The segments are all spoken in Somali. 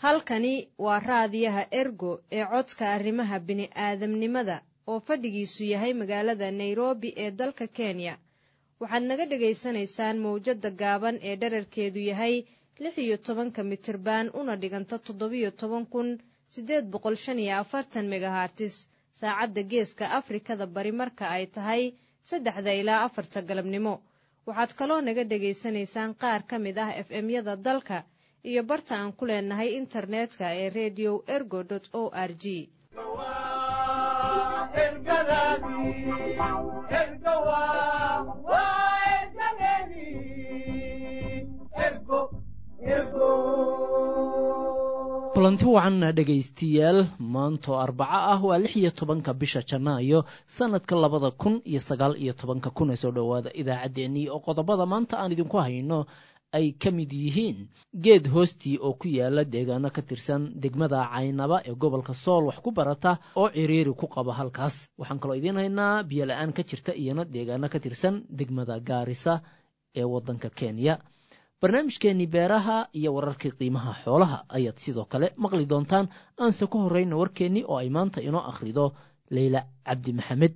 halkani waa raadiyaha ergo ee codka arrimaha bini'aadamnimada oo fadhigiisu yahay magaalada Nairobi ee dalka Kenya. waxaad naga dhegaysanaysaan mowjadda gaaban ee dhererkeedu yahay 16 mitirban una dhiganta 17,845 megahertz saacadda geeska Afrikada bari marka ay tahay 3 ilaa 4 galabnimo. waxaad kaloo naga dhegaysanaysaan qaar ka mid ah FM-yada dalka iyo barta aan ku leenahay internetka ee radio.ergo.org. kulanti wacan dhegaystiyaal maanto arbaca ah waa 16 bisha Janaayo sanadka 2019 kuna soo dhawaada idaacadeennii oo qodobada maanta aan idinku hayno ay ka mid yihiin geed hoostii oo ku yaala deegaano ka tirsan degmada Caynaba ee gobolka Sool wax ku barata oo ciriiri ku qaba halkaas. waxaan kaloo idin haynaa biyo la'aan ka jirta iyana deegaano ka tirsan degmada Gaarisa ee wadanka Kenya. barnaamijkeennii beeraha iyo wararkii qiimaha xoolaha ayaad sidoo kale maqli doontaan. aanse ku horreyna warkeennii oo ay maanta inoo akhrido Leyla Cabdi Maxamed.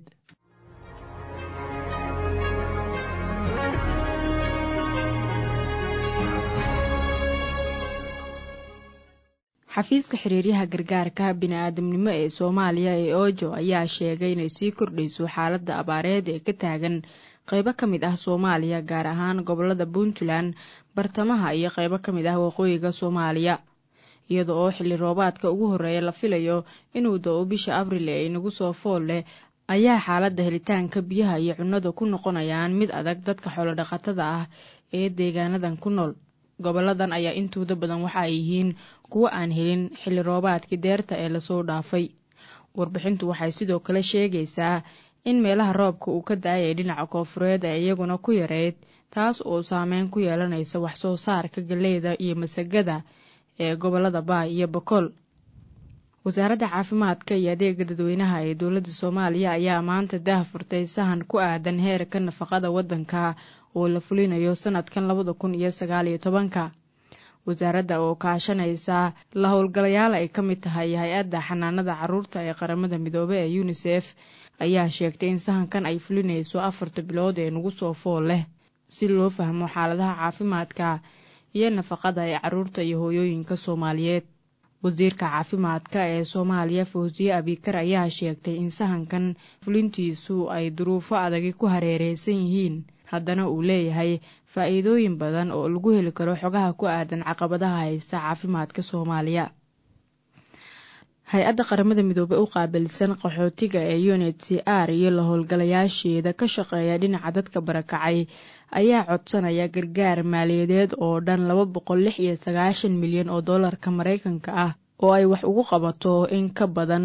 xafiiska xiriiryaha gargaarka bini'aadamnimo ee Soomaaliya ee Ojo ayaa sheegay inay sii kordhayso xaaladda abaareed ee ka taagan qaybo ka mid ah Soomaaliya gaar ahaan gobolada Puntland, bartamaha iyo qaybo ka mid ah waqooyiga Soomaaliya, iyadoo oo xilli roobaadka ugu horeeya la filayo inuu da'o bisha Abriil ee inagu soo fool leh, ayaa xaaladda helitaanka biyaha iyo cunnada ku noqonayaan mid adag dadka xoolo dhaqatada ah ee deegaanadan ku nool. goboladan ayaa intooda badan waxa ay yihiin kuwo aan helin xilli roobaadkii deerta ee lasoo dhaafay. warbixintu waxay sidoo kale sheegaysaa in meelaha roobka uu ka da'ay dhinaca koonfureed ay iyaguna ku yareyd, taas oo saameyn ku yeelanaysa wax soo saarka galleyda iyo masagada ee gobolada Baay iyo Boqol. wasaaradda caafimaadka iyo adeegga dadweynaha ee dowladda Soomaaliya ayaa maanta daahfurtay sahan ku aadan heerka nafaqada waddanka oo la fulinayo sanadkan 2019. wasaaradda oo kaashanaysa la howlgalayaal ay ka mid tahay hay-adda xanaanada carruurta ee qaramada midoobay ee UNICEF ayaa sheegtay in sahankan ay fulinayso 4 bilood ee nagu soo fool leh si loo fahmo xaaladaha caafimaadka iyo nafaqada ee carruurta iyo hooyooyinka Soomaaliyeed. wasiirka caafimaadka ee Soomaaliya Fawziye Abikar ayaa sheegtay in sahankan fulintiisu ay duruufo adag ku hareereysan yihiin, haddana uu leeyahay faa'iidooyin badan oo lagu heli karo xogaha ku aadan caqabadaha haysta caafimaadka Soomaaliya. hay-adda qaramada midoobay u qaabilsan qaxootiga ee UNHCR iyo la howlgalayaasheeda ka shaqeeya dhinaca dadka barakacay ayaa codsanaya gargaar maaliyadeed oo dhan 296 milyan oo dollarka Mareykanka ah oo ay wax ugu qabato in ka badan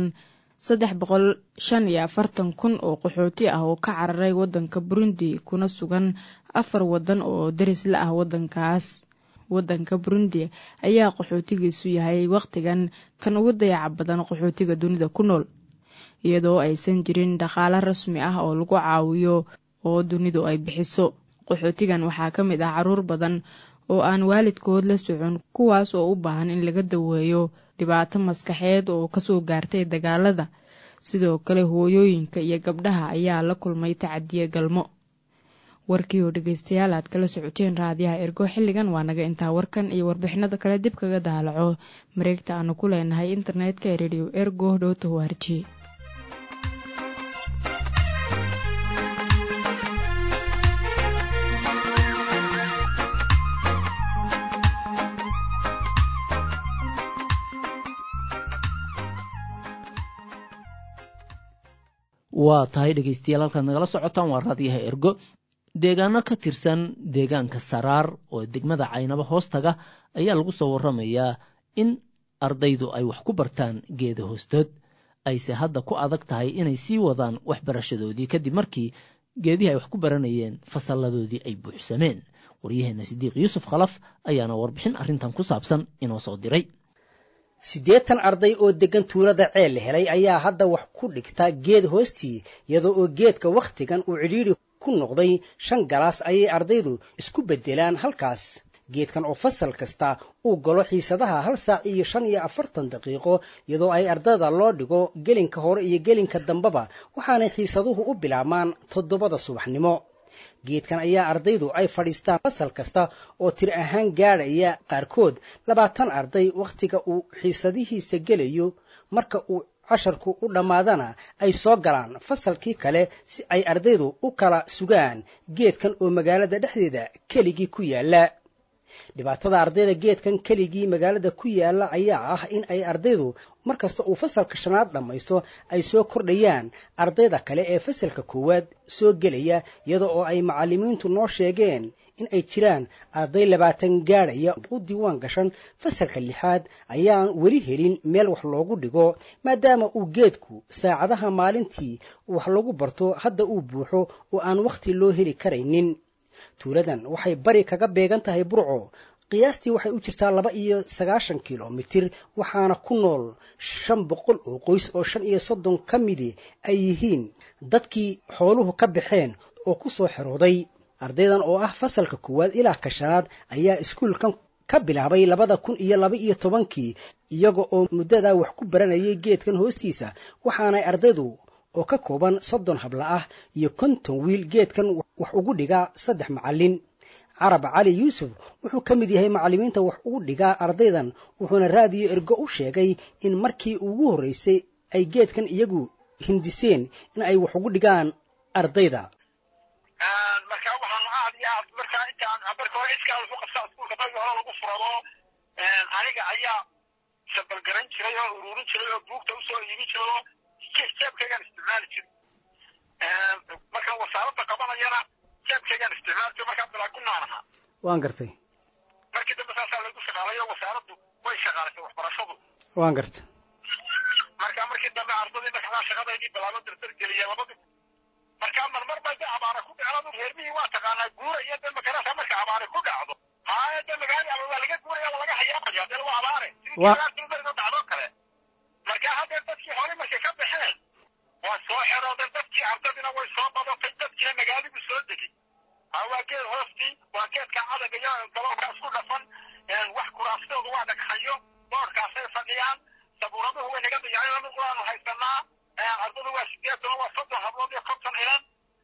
345,000 oo qaxooti ah oo ka cararay wadanka Burundi kuna sugan 4 wadan oo daris la ah wadankaas. wadanka Burundi ayaa qaxootigiisu yahay waqtigan kan ugu dayaca badan qaxootiga dunida ku nool, iyadoo aysan jirin dhaqaale rasmi ah oo lagu caawiyo oo dunidu ay bixiso. qaxootigan waxaa ka mid ah carruur badan oo aan waalidkood la socon, kuwaas oo u baahan in laga daweeyo dhibaato maskaxeed oo kasoo gaartay dagaalada. sidoo kale hooyooyinka iyo gabdhaha ayaa la kulmay tacadiye galmo. warkii oo dhegaystayaal aad kala socoteen raadiyaha Ergo xilligan waa naga intaa. warkan iyo warbixinada kale dib kaga daalaco mareegta aanu ku leenahay internetka ee radio.ergo.org. waa tahay dhegaystayaal halkaad nagala socotaan waa raadiyaha Ergo. deegaano ka tirsan deegaanka Saraar oo degmada Caynaba hoostaga ayaa lagu soo warramayaa in ardaydu ay wax ku bartaan geeda hoostood, ayse hadda ku adag tahay inay sii wadaan waxbarashadoodii kadib markii geedihii ay wax ku baranayeen fasalladoodii ay buuxsameen. waryaheena Sidiiq Yuusuf Khalaf ayaana warbixin arrintan ku saabsan inoo soo diray. 80 arday oo degan tuulada Ceel helay ayaa hadda wax ku dhigta geed hoostii, iyadoo oo geedka waqtigan uu cidhiidhi ku noqday 5 galaas ayay ardaydu isku bedelaan halkaas. geedkan oo fasal kasta uu galo xiisadaha 1 saac iyo 45 daqiiqo iyadoo ay ardayda loo dhigo gelinka hore iyo gelinka dambaba waxaanay xiisaduhu u bilaabmaan 7 subaxnimo geedkan ayaa ardaydu ay fadhiistaan fasal kasta oo tir ahaan gaadhaya qaarkood 20 arday waqtiga uu xiisadihiisa gelayo marka uu casharku u dhammaadana ay soo galaan fasalkii kale si ay ardaydu u kala sugaan geedkan oo magaalada dhexdeeda keligii ku yaala dhibaatada ardayda geedkan keligii magaalada ku yaala ayaa ah in ay ardaydu markasta uu fasalka shanaad dhamaysto ay soo kordhayaan ardayda kale ee fasalka koowaad soo gelaya iyadoo oo ay macallimiintu noo sheegeen in ay jiraan arday 20 gaadhaya u diiwaan gashan fasalka 6aad ayaan weli helin meel wax loogu dhigo maadaama uu geedku saacadaha maalintii wax lagu barto hadda uu buuxo oo aan waqti loo heli karaynin tuuladan waxay bari kaga beegan tahay Burco qiyaastii waxay u jirtaa 290 kiiloomitir waxaana ku nool 500 oo qoys oo 35 ka mid ay yihiin dadkii xooluhu ka baxeen oo ku soo xirooday ardaydan oo ah fasalka koowaad ilaa ka shanaad ayaa iskuulkan ka bilaabay 2012 iyaga oo muddada wax ku baranayay geedkan hoostiisa waxaanay ardaydu oo ka kooban 30 habla ah iyo 50 wiil geedkan wax ugu dhiga 3 macallin Arab Ali Yusuf wuxuu ka mid yahay macallimiinta wax ugu dhiga ardaydan wuxuuna raadiyo ergo u sheegay in markii ugu horeysay ay geedkan iyagu hindiseen in ay wax ugu dhigaan ardayda marka waxaan aad marka intaan hore iska ku qabsan iskuulka dadka hore lagu furado aniga ayaa sabal garan jiray oo ururin jiray oo buugta u soo iibin jiray jeebkaygaan isticmaali jiray marka wasaaradda qabanayana jeebkaygaan isticmaali jiray markaa bilaa ku naanaha waan gartay markii dambe saasaa lagu shaqaalayo wasaaraddu way shaqaalaysay waxbarashadu waan gartay markii dambe ardadii markaa shaqadaydii bilaabo dartar geliyay labadii markaa marmar bay abaara ku dhacdo reermihii waa taqaanaa guura iyo dambe karasa marka abaara ku dhacdo haa dambe gaari waa laga guuraya waa laga hayaamaya dee waa abaare sidii dhacdo kale markaa hadda dadkii hore markay ka baxeen waa soo xeroodeen dadkii ardadina way soo badatay dadkiina magaaladu soo degay waa geed hoostii waa geedka cadaga iyo galoolka isku dhafan wax kuraastooda waa dhagxayo boodhkaasay fadhiyaan sabuuraduhu way naga dayaceen mid waanu haysanaa ardadu waa 80 waa 30 hablood iyo 50 inan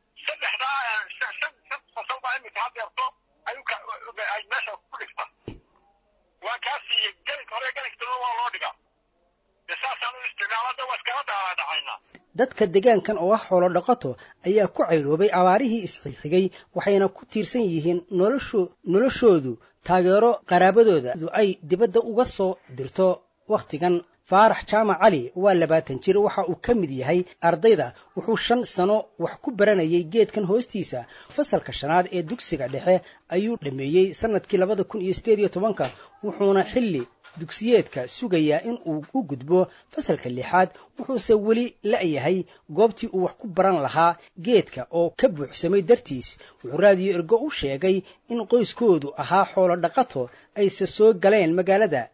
saddexdaa fasal baa imika hadeerto ay meesha ku dhigta waa kaasi gelinka hore gelinka waa loo dhigaa saasaan u isticmaalada waa iskala dhacaynaa dadka deegaankan oo ah xoolo dhaqato ayaa ku cayroobay abaarihii isxigxigay waxayna ku tiirsan yihiin noloshoodu taageero qaraabadooda ay dibadda uga soo dirto waqtigan faarax jaamac cali waa 20 jir waxa uu ka mid yahay ardayda wuxuu 5 sano wax ku baranayay geedkan hoostiisa fasalka shanaad ee dugsiga dhexe ayuu dhameeyay sanadkii 2018 wuxuuna xilli dugsiyeedka sugayaa in uu u gudbo fasalka 6aad wuxuuse weli la'yahay goobtii uu wax ku baran lahaa geedka oo ka buuxsamay dartiis wuxuu raadiyo ergo u sheegay in qoyskoodu ahaa xoolo dhaqato ayse soo galeen magaalada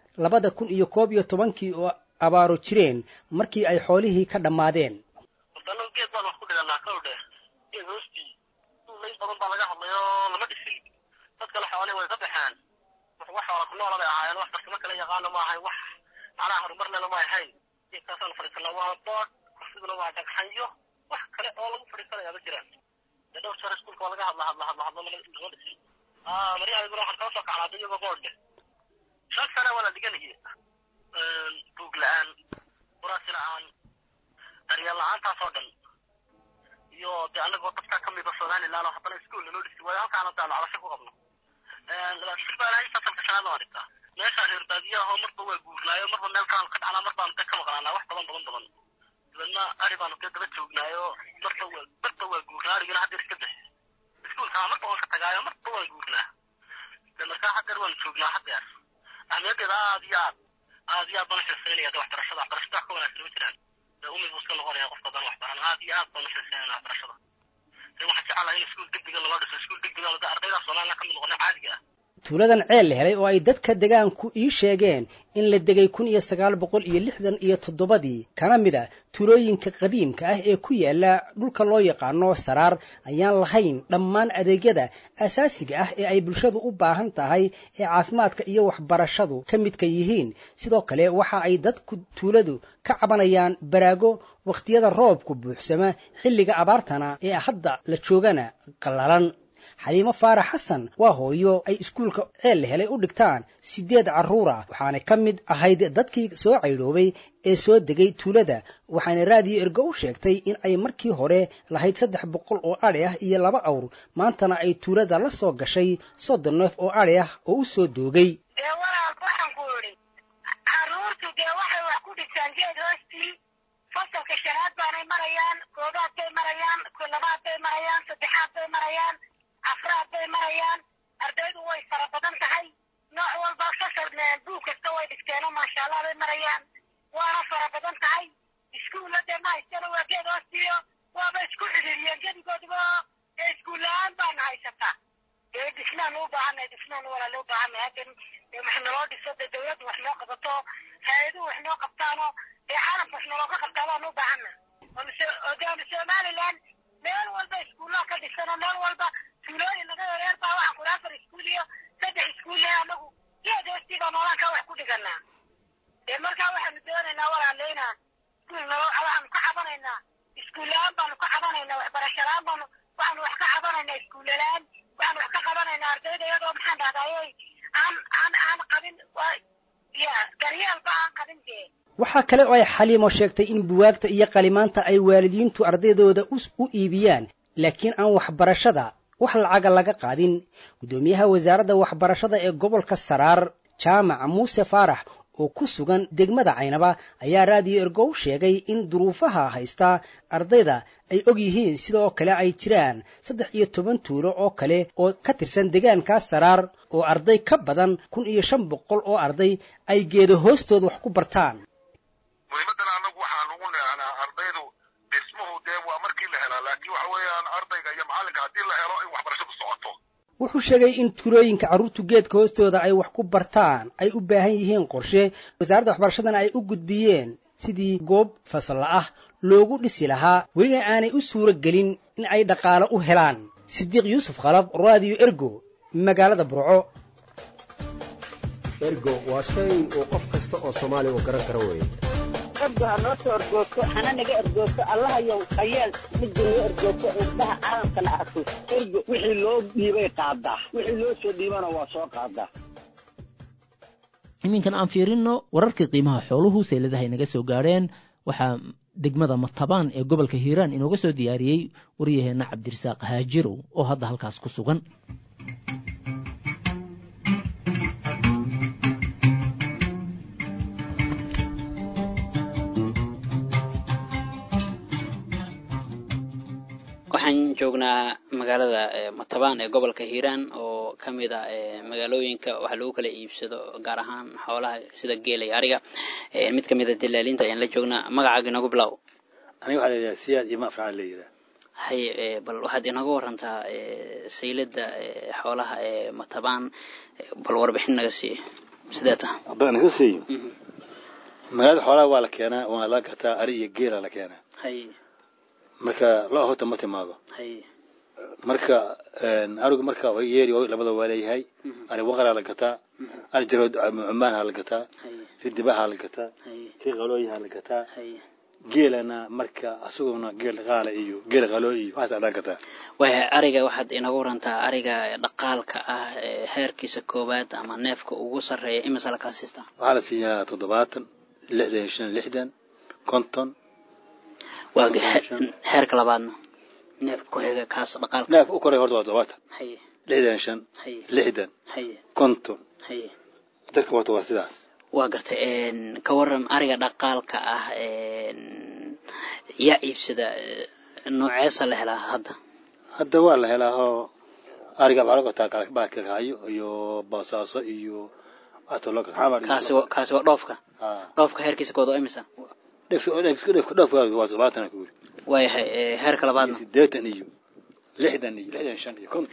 2011 oo abaaro jireen markii ay xoolihii ka dhamaadeen wadano geed baan wax ku dhiganaa kowdhe geed hoostii lay badan baa laga hadlayo lama dhisin dadka la xoolay way ka baxaan wax wala ku noolada ahaayeen wax farsamo kale yaqaan ma ahay wax macnaha horumarna ma ahayn geedkaasaan fariisana waa bood sidoo waa dhagxayo wax kale oo lagu fariisanayaa ma jiraan dhowr sano iskuulka waa laga hadla lama dhisin mariyaha ibro waxaan soo kacnaaday iyaga boodhe شاك سنة ولا دقنيه بوغلان وراسي لعان ريال لعان تصادل يو دي أنا قلت كمي بصداني لا لو حطنا سكول لنو دي سوايا كانت دالو على شكو قبله لما تشبه لأي تصل كشان واركا ليش أهير بادية هو مرضو البوغلايو مرضو ميل كان قد على مرضو أمتكا مغلانا واحد ضمن لأننا أريبانو كده بتشوغنايو مرضو البوغلايو رجل حد يركده سكول كان مرضو الكتاقايو مرضو البوغلايو لما كان حد يروان تشوغنا حد يعرف أهمية هذه بنشر السنة waxbarashada ka wanaagsan ma jiraan ummi buska la qoraya qofka dan waxbaran hadiya bنشر السنة waxbarashada waxa jecelahay in iskuul degdeg loo dhiso iskuul degdeg loo ardayda Soomaaliya ka mid noqon caadiga tuuladan ceel la helay oo ay dadka degaanku ii sheegeen in la degay 1967 kana mid ah tuulooyinka qadiimka ah ee ku yaala dhulka loo yaqaano Saraar ayaan lahayn dhammaan adeegyada asaasiga ah ee ay bulshadu u baahan tahay ee caafimaadka iyo waxbarashadu ka midka yihiin sidoo kale waxa ay dadku tuuladu ka cabanayaan baraago waqtiyada roobku buuxsama xilliga abaartana ee hadda la joogana qallalan xaliimo faarax xasan waa hooyo ay iskuulka ceel helay u dhigtaan 8 carruur ah waxaana ka mid ahayd dadkii soo caydoobay ee soo degay tuulada waxaana raadiyo ergo u sheegtay in ay markii hore lahayd 300 oo ari ah iyo 2 awr maantana ay tuulada la soo gashay 30 neef oo ari ah oo u soo doogay fasalka shanaad baanay marayaan koobaad bay marayaan labaad bay marayaan saddexaad bay marayaan afraad bay marayaan ardaydu way fara badan tahay nooc walba fasal buug kasta way dhigteeno maasha allah bay marayaan waana fara badan tahay iskuullada ma haystana waa geed hoostiyo waaba isku xidhiiriyeen gedigooduba iskuul la-aan baana haysataa dhisnaan u baahanay dhisnaan walaa loo baahanay haddan wax naloo dhiso dee dawladdu wax noo qabato hay-aduhu wax noo qabtaano caalamka wax nalooga qabtaa baan u baahana odaanu somaliland meel walba iskuullaha ka dhisano meel walba tuulooyin laga yareer baa waxaan kula 4 iskuul iyo 3 iskuul leh anagu geed hoostii baa noolaan kaa wax ku dhiganaa dee markaa waxaanu doonaynaa walaaleyna iskuul waxaanu ka cabanaynaa iskuul la-aan baanu ka cabanaynaa waxbarasho la-aan baanu waxaanu wax ka cabanaynaa iskuul la-aan waxaanu wax ka qabanaynaa ardayda iyadoo maxaan dhahdaayey aan qabin garyaalba aan qabin dee waxaa kale oo ay xaliimo sheegtay in buwaagta iyo qalimaanta ay waalidiintu ardaydooda u iibiyaan laakiin aan waxbarashada wax lacaga laga qaadin gudoomiyaha wasaaradda waxbarashada ee gobolka Saraar Jaamac Muuse Faarax oo ku sugan degmada Caynaba ayaa raadiyo ergo u sheegay in duruufaha haysta ardayda ay og yihiin sidoo kale ay jiraan 13 tuulo oo kale oo ka tirsan deegaanka Saraar oo arday ka badan 1500 oo arday ay geedo hoostood wax ku bartaan muhiimadana anagu waxaan ugu leeyahay ardaydu dhismuhu dee waa markii la helaa laakiin waxa weeyaan ardayga iyo macallinka haddii la helo in waxbarashadu socoto wuxuu sheegay in tuulooyinka carruurtu geedka hoostooda ay wax ku bartaan ay u baahan yihiin qorshe wasaaradda waxbarashadana ay u gudbiyeen sidii goob fasal ah loogu dhisi lahaa welina aanay u suuro gelin in ay dhaqaale u helaan Sidiiq Yuusuf Qalab raadiyo ergo magaalada Burco ergo waa shay oo qof kasta oo Soomaali u garan karo weeye ergo hanoo soo ergooto hana naga ergooto allahayow ayaan midda noo ergooto indhaha caalamkana arko ergo wixii loo dhiibay qaadaa wixii loo soo dhiibana waa soo qaadaa iminkan aan fiirino wararkii qiimaha xooluhu seeladaha inaga soo gaareen waxaa degmada Matabaan ee gobolka Hiiraan inooga soo diyaariyey waryaheena Cabdirasaaq Haajirow oo hadda halkaas ku sugan waxaan joognaa magaalada Matabaan ee gobolka Hiiraan oo kamid ah magaalooyinka waxa lagu kala iibsado gaar ahaan xoolaha sida geela iyo ariga mid kamid ah dilaalinta ayaan la joognaa magacaaga inagu bilow aniga waxa la yiraahdaa Siyaad iyo Mafraal la yiraahdaa hay bal waxaad inaga warantaa saylada xoolaha ee Matabaan bal warbixin naga sii sideeta haddaan ka sii magaalada xoolaha waa la keenaa waa la gataa ari iyo geela la keenaa hay marka loo hota ma timaado hay marka arigu marka way yeeri oo labada waleeyahay ari waqara la gataa ari jarood cumaan la gataa ridibaha la gataa tii qalooyaha la gataa geelana marka asaguna geel qaala iyo geel qalooyi waxa aan gataa way ariga waxaad inaga warantaa ariga dhaqaalka ah heerkiisa koobaad ama neefka ugu sareeya imisa la kaasista waxa la siiyaa 70 60 konton waaga heerka labaadna neef ku xiga kaas dhaqaalka neef u koray horta waa 70 hay 65 hay konton hay dadka waa sidaas waa gartay ka waran ariga dhaqaalka ah yaa iibsada nooceesa la helaa hadda waa la helaa oo ariga baraka kala baadka kaayo iyo baasaaso iyo atoloka xamar kaasi waa dhoofka heerkiisa koodo imisa dhofka waa 70 ku way heerka labaadna 80 iyo 60 iyo 65 iyo konton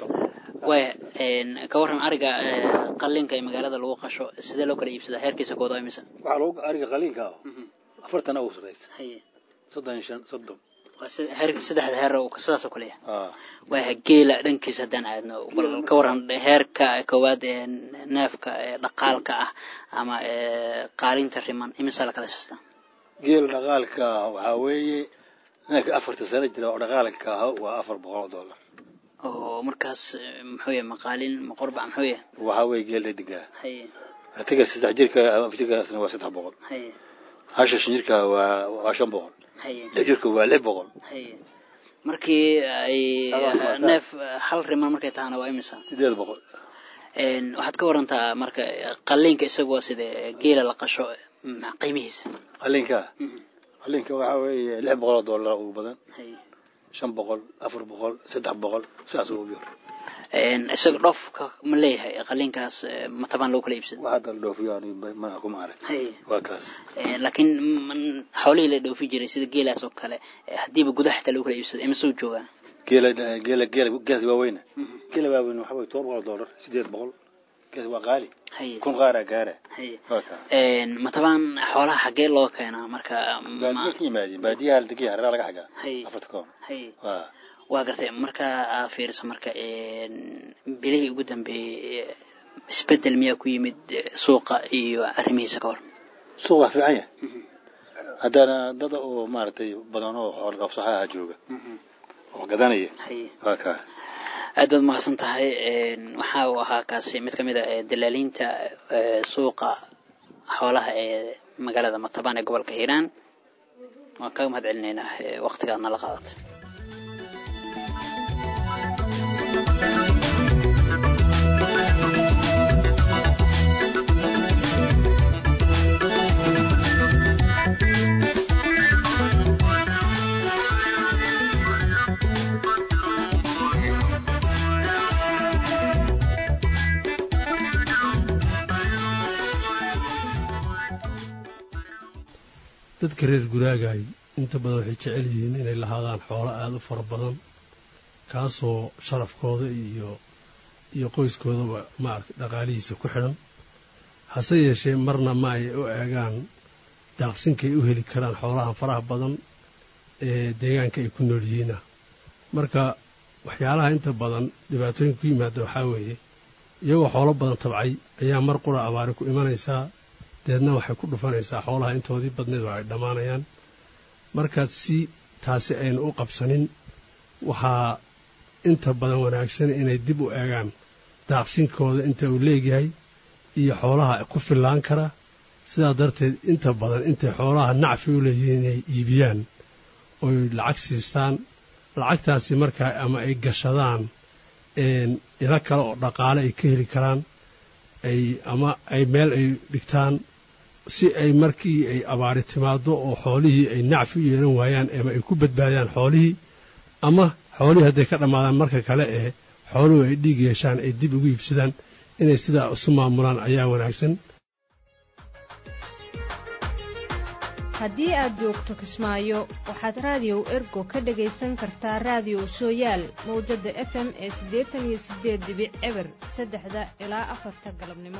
way ka waran ariga qalliinka ee magaalada lagu qasho sidee loo kala iibsadaa heerkiisa kooda imisa waxa lagu ariga qalliinka 40 oo sareysa haye 30 heerka saddexda heer oo sidaas oo kale ah way geela dhankiisa hadaan aadno bal ka waran heerka koowaad ee neefka dhaqaalka ah ama qaalinta riman imisa la kala siistaa geel dhaqaalka waxa weeye neefka 4 sano jira oo dhaqaalka waa $400 oo markaas muxuu yahay maqaalin maqorba muxuu yahay waxa weeye geel diga haye artiga saddex jirka afjirkaasna waa 300 haye hasha jirka waa 500 jirka waa 600 haye markii ay neef hal riman markay taana waa imisa 800 waxaad ka warantaa marka qalliinka isagoo sida geela la qasho qiimihiisa qalliinka waxa weeye $600 ugu badan haye 500 400 300 saas oo yar isaga dhofka ma leeyahay qalliinkaas ma taban loo kala iibsado waxa dal dhoofiyo ma ku maaray waa kaas laakiin xoolaha la dhoofi jiray sida geelaas oo kale hadiiba gudaha xitaa loo kala iibsado ima soo jooga geela waa weyn geela waa weyn waxa way $200 800 geela waa qaali kun qaara gaara ma taban xoolaha xagee loo keenaa marka baadiyaha deegaanka hareeraha laga xagaa afarta waa gartay marka fiirso marka bilihii ugu dambeeyay isbedel miyaa ku yimid suuqa iyo arrimihiisa ka hor suuqa fiican yahay hadana dad oo maartay badan oo xoolo qabsaha jooga oo gadanaya waa ka aad baad mahadsan tahay waxa uu ahaa kaasi mid kamid ah dalaaliinta suuqa xoolaha ee magaalada Matabaan ee gobolka Hiiraan waan ka mahadcelinaynaa waqtiga aad nala qaadatay dadka reer guraagay inta badan waxay jecel yihiin inay lahaadaan xoolo aad u fara badan kaasoo sharafkooda iyo qoyskoodaba maaragtay dhaqaalihiisa ku xidhan hase yeeshee marna ma ay u eegaan daaqsinkay u heli karaan xoolahan faraha badan ee deegaanka ay ku nool yihiina marka waxyaalaha inta badan dhibaatooyinka ku yimaada waxaa weeye iyagoo xoolo badan tabcay ayaa mar qura abaari ku imanaysaa deedna waxay ku dhufanaysaa xoolaha intoodii badneed oo ay dhammaanayaan markaad si taasi aynu u qabsanin waxaa inta badan wanaagsan inay dib u eegaan daaqsinkooda inta uu leegyahay iyo xoolaha ku fillaan kara sidaa darteed inta badan intay xoolaha nacfi u leeyihiin inay iibiyaan oy lacag siistaan lacagtaasi markaa ama ay gashadaan ilo kale oo dhaqaale ay ka heli karaan ama ay meel ay dhigtaan si ay markii ay abaari timaado oo xoolihii ay nacfi u yeelan waayaan ama ay ku badbaadiyaan xoolihii ama xoolihii hadday ka dhammaadaan marka kale ee xooluhu ay dhiig yeeshaan ay dib ugu iibsadaan inay sidaa isu maamulaan ayaa wanaagsan haddii aad joogto Kismaayo waxaad raadiyo Ergo ka dhagaysan kartaa raadiyo Sooyaal mowjada FM ee 88.0 3 ilaa 4 galabnimo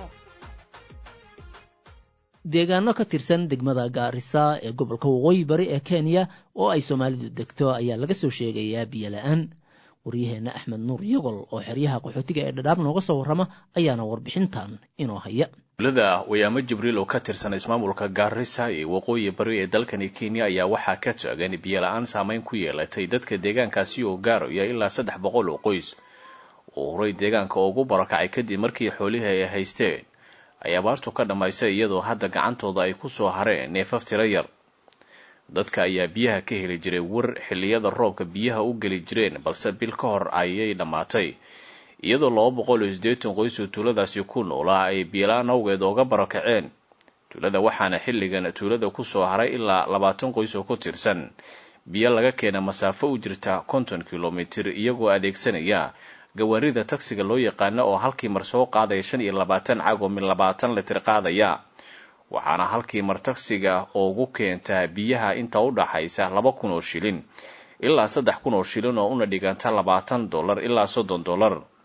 deegaano ka tirsan degmada Gaarisa ee gobolka Waqooyi Bari ee Kenya oo ay Soomaalidu degto ayaa laga soo sheegayaa biyo la'aan waryaheena Axmed Nuur Yagol oo xeryaha qaxootiga ee Dhadhaab nooga soo warrama ayaana warbixintan inoo haya dowladda Wayaamo Jibriil oo ka tirsan ismaamulka Gaarisa ee Waqooyi Bari ee dalkani Kenya ayaa waxaa ka taagan biyo la'aan saameyn ku yeelatay dadka deegaankaasi oo gaaraya ilaa 300 oo qoys oo horay deegaanka ugu barakacay kadib markii xoolihii ay haysteen ay abaartu ka dhamaysay iyadoo hadda gacantooda ay ku soo hareen neefaf tiro yar dadka ayaa biyaha ka heli jiray war xilliyada roobka biyaha u geli jireen balse bil ka hor ayay dhamaatay iyadoo 280 qoys oo tuuladaasi ku noolaa ay biilaan awgeed uga barakaceen tuulada waxaana xilligan tuulada ku soo haray ilaa 20 qoys oo ku tirsan biyo laga keena masaafo u jirta 50 kilomitir iyagoo adeegsanaya gawaarida taksiga loo yaqaan oo halkii mar soo qaaday 25 cag oo 20 litir qaadaya waxaana halkii mar taksiga ugu keentaa biyaha inta u dhaxaysa 2,000 oo shilin ilaa 3,000 oo shilin oo una dhiganta $20 ilaa $30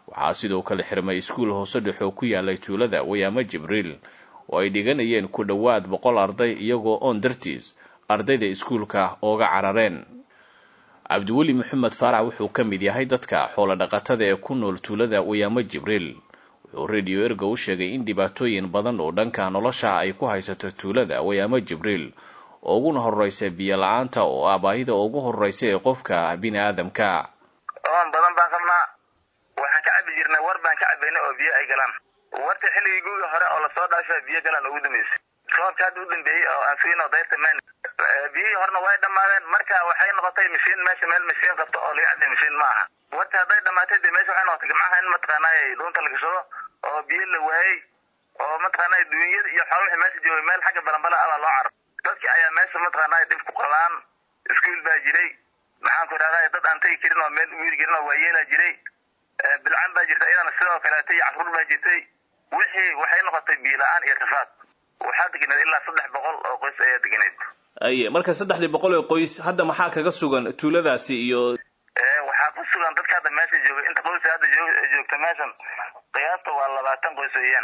waxaa sidoo kale xirmay iskuul hoose dhexoo ku yaalay tuulada wayaamo jibriil oo ay dhiganayeen ku dhowaad 100 arday iyagoo oon dartiis ardayda iskuulka ooga carareen. cabdiweli maxamed faarac wuxuu ka mid yahay dadka xoolo dhaqatada ee ku nool tuulada wayaamo jibriil. wuxuu radio erga u sheegay in dhibaatooyin badan oo dhanka nolosha ay ku haysato tuulada wayaamo jibriil oo uguna horeysa biyo la-aanta oo ah baahida ugu horeysa ee qofka bini'aadamka. oon badan baan qabnaa, waxaan ka cabi jirnay war baan ka cabaynay oo biyo ay galaan. warta xilligii guuga hore oo lasoo dhaafay biyo galaan ugu dambeysay. roobka hadda u dambeeyey oo aan sugino dayrta maan biyihii horena way dhammaadeen. marka waxay noqotay mishiin meesha meel mishiin qabto oo laga cabay mishiin maaha. warta hadday dhammaatay dee meesha waxay noqotay gacmaha in mataqaanaa dhuunta la gashado oo biyo la waayey oo mataqaanaa duunyada iyo xoolaha meesha joogay meel xagga balanbala ah loo cararo. dadki ayaa meesha mataqaanaa dib ku qabaan. iskuul baa jiray, maxaan ku idhahdaa dad aan tagi karin oo meel wiil jirin oo waayeelaa jiray. bilcan baa jirta iyadana sidoo kaleeta iyo caruur baa jirtay. wixii waxay noqotay biyo la-aan iyo rafaad. waxaa deganeed ilaa 300 oo qoys ayaa deganeed. marka 300 oo qoys hadda maxaa kaga sugan tuuladaasi iyo waxaa ku sugan dadka hadda meesha jooga inta qoys hadda joogta meeshan qiyaasta waa 20 qoys weeyaan.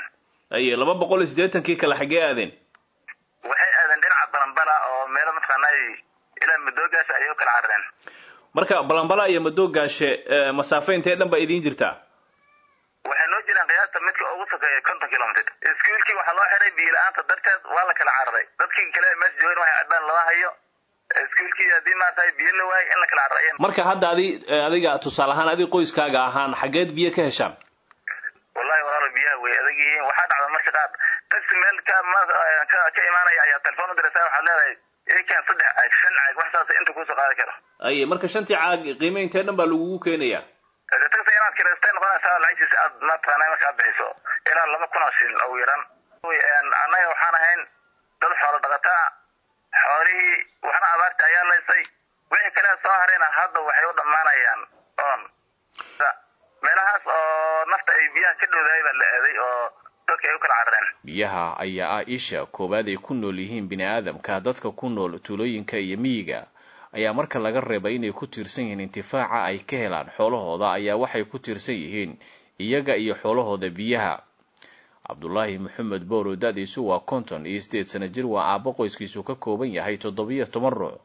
280 kala xagee aadeen? waxay aadeen dhinaca balanbala oo meel mataqaanay ilaa madoogaasha ay kala carareen. marka balanbala iyo madoogaashe masaafo intee dhan ba idin jirtaa? waxay noo jiraan qiyaasta midka ugu sokeeya 50 kilomitir. iskuulkii waxaa loo xiray biyo la-aanta darteed waa la kala cararay. dadkii kale meesha joogeen waxay cadaan lama hayo. iskuulkii haddii maanta biyo la waayay in la kala cararay. marka hadda adiga tusaale ahaan adiga qoyskaaga ahaan xageed biyo ka heshaan? wallahi walaal biyaha way adag yihiin. waxaa dhacda marka qaar taxi meel ka imaanaya ayaa telefoon u diraysaa waxaad leedahay ikan 3 caag 5 caag wax saas inta kusoo qaadi karo. marka 5 caag qiimo intee dhan baa lagugu keenayaa? taxi inaad kireystay noqonaysaa lacagtiisa aad mataqaanaa markaa bixiso ilaa 2,000 shilin oo yaran. annaga waxaan ahayn dad xoolo dhaqataa. xoolihii waxna abaarta ayaa laysay. wixii kale soo harayna hadda waxay u dhammaanayaan oon. meelahaas oo nafta ay biyaha ka dhowdahay baa la aaday oo dadka ay u kala carareen. biyaha ayaa ah isha koowaad ay ku nool yihiin bini'aadamka. dadka ku nool tuulooyinka iyo miyiga ayaa marka laga reebay inay ku tiirsan yihiin intifaaca ay ka helaan xoolahooda ayaa waxay ku tiirsan yihiin iyaga iyo xoolahooda biyaha. cabdulaahi maxamed booro da'diisu waa 58 sano jir. waa aabbo qoyskiisu ka kooban yahay 17 ruux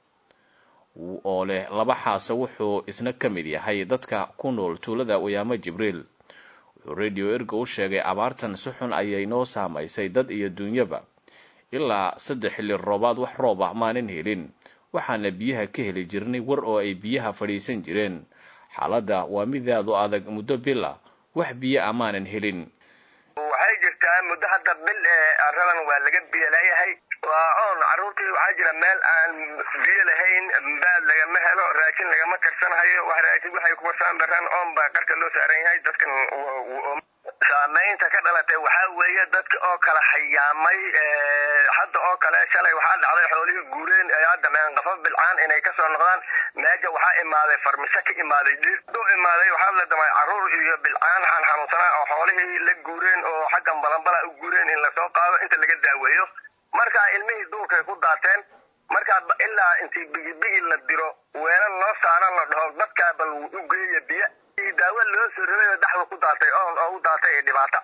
oo leh 2 xaas. wuxuu isna ka mid yahay dadka ku nool tuulada wayaamo jibriil. wuxuu radio erga u sheegay abaartan si xun ayay noo saamaysay dad iyo dunyaba. ilaa 3 xilli roobaad wax roob ah maanan helin. waxaana biyaha ka heli jirnay war oo ay biyaha fadhiisan jireen. xaaladda waa midaad u adag. muddo bila wax biyo amaanan helin. waxay jirtaa muddo hadda bil aradan waa laga biyo leeyahay. waa oon caruurtii waxaa jira meel aan biyo lahayn. baad lagama helo, raashin lagama karsanayo. wax raashin waxay ku karsaan baraan oon baa qarka loo saaran yahay. dadkan saamaynta ka dhalatay waxaa weeye dadka oo kala hayaamay. hadda oo kale shalay waxaa dhacday xoolihii guureen hadda qafo bilcaan inay kasoo noqdaan. meesha waxaa imaaday farmisho ka imaaday dhirtu imaaday. waxaa la damay caruur iyo bilcaan xanuunsanaa oo xoolihii la guureen oo xaggan balanbala u guureen in lasoo qaado inta laga daaweeyo. marka ilmihii duurkay ku daateen. marka ilaa intii bigi la diro weelal loo saaran la dhaho dadkaa bal u geeya biyo. daawo loo soo rabay dhaxda ku daatay oo u daatay ee dhibaata.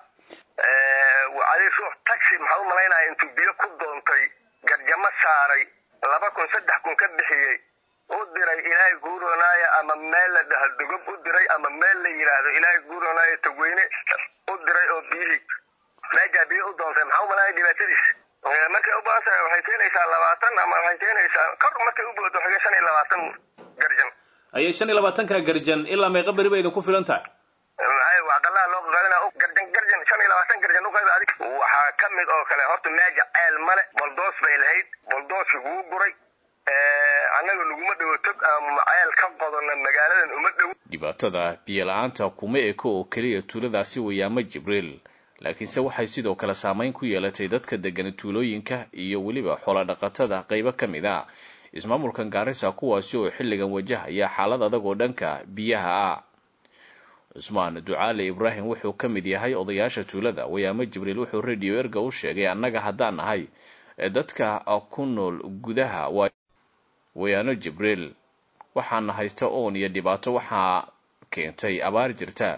wacdi ruux taxi maxaa u malaynaya intuu biyo ku doontay garjamo saaray 2,000 ka bixiyey u diray ilaahay guuroonaya ama meel la dhaho dogob u diray ama meel la yiraahdo ilaahay guuroonaya tagweyne u diray oo biyo meesha biyo u doontay maxaa u malaynaya dhibaatadiisa. markay u baahan waxay keenaysaa 20 ama waxay keenaysaa kor markay u boodo 25 garjan. ayay 25 garjan ilaa meeqa bari bay idin ku filan tahay? waa qalaa loo qaadanaa garjan 25 garjan u qayb adig. waxaa ka mid oo kale horta meesha ceel male. boldoos bay lahayd. boldooska ugu guray. annaga laguma dhawo tog ama ceel ka qodona magaaladan uma dhawo. dhibaatada biyo la-aanta kuma eko oo keliya tuuladaasi wayaamo jibriil. laakiinse waxay sidoo kale saamayn ku yeelatay dadka degan tuulooyinka iyo weliba xoolo dhaqatada qaybo ka mid ah ismaamulkan Gaarisa kuwaasi oo xilligan wajahaya xaalad adag oo dhanka biyaha ah. Cusmaan Ducaale Ibrahim wuxuu ka mid yahay odayaasha tuulada wayaamo jibriil. wuxuu radio erga u sheegay annaga haddaan nahay dadka ku nool gudaha wayaamo jibriil waxaana haysta oon iyo dhibaato waxaa keentay abaar jirta.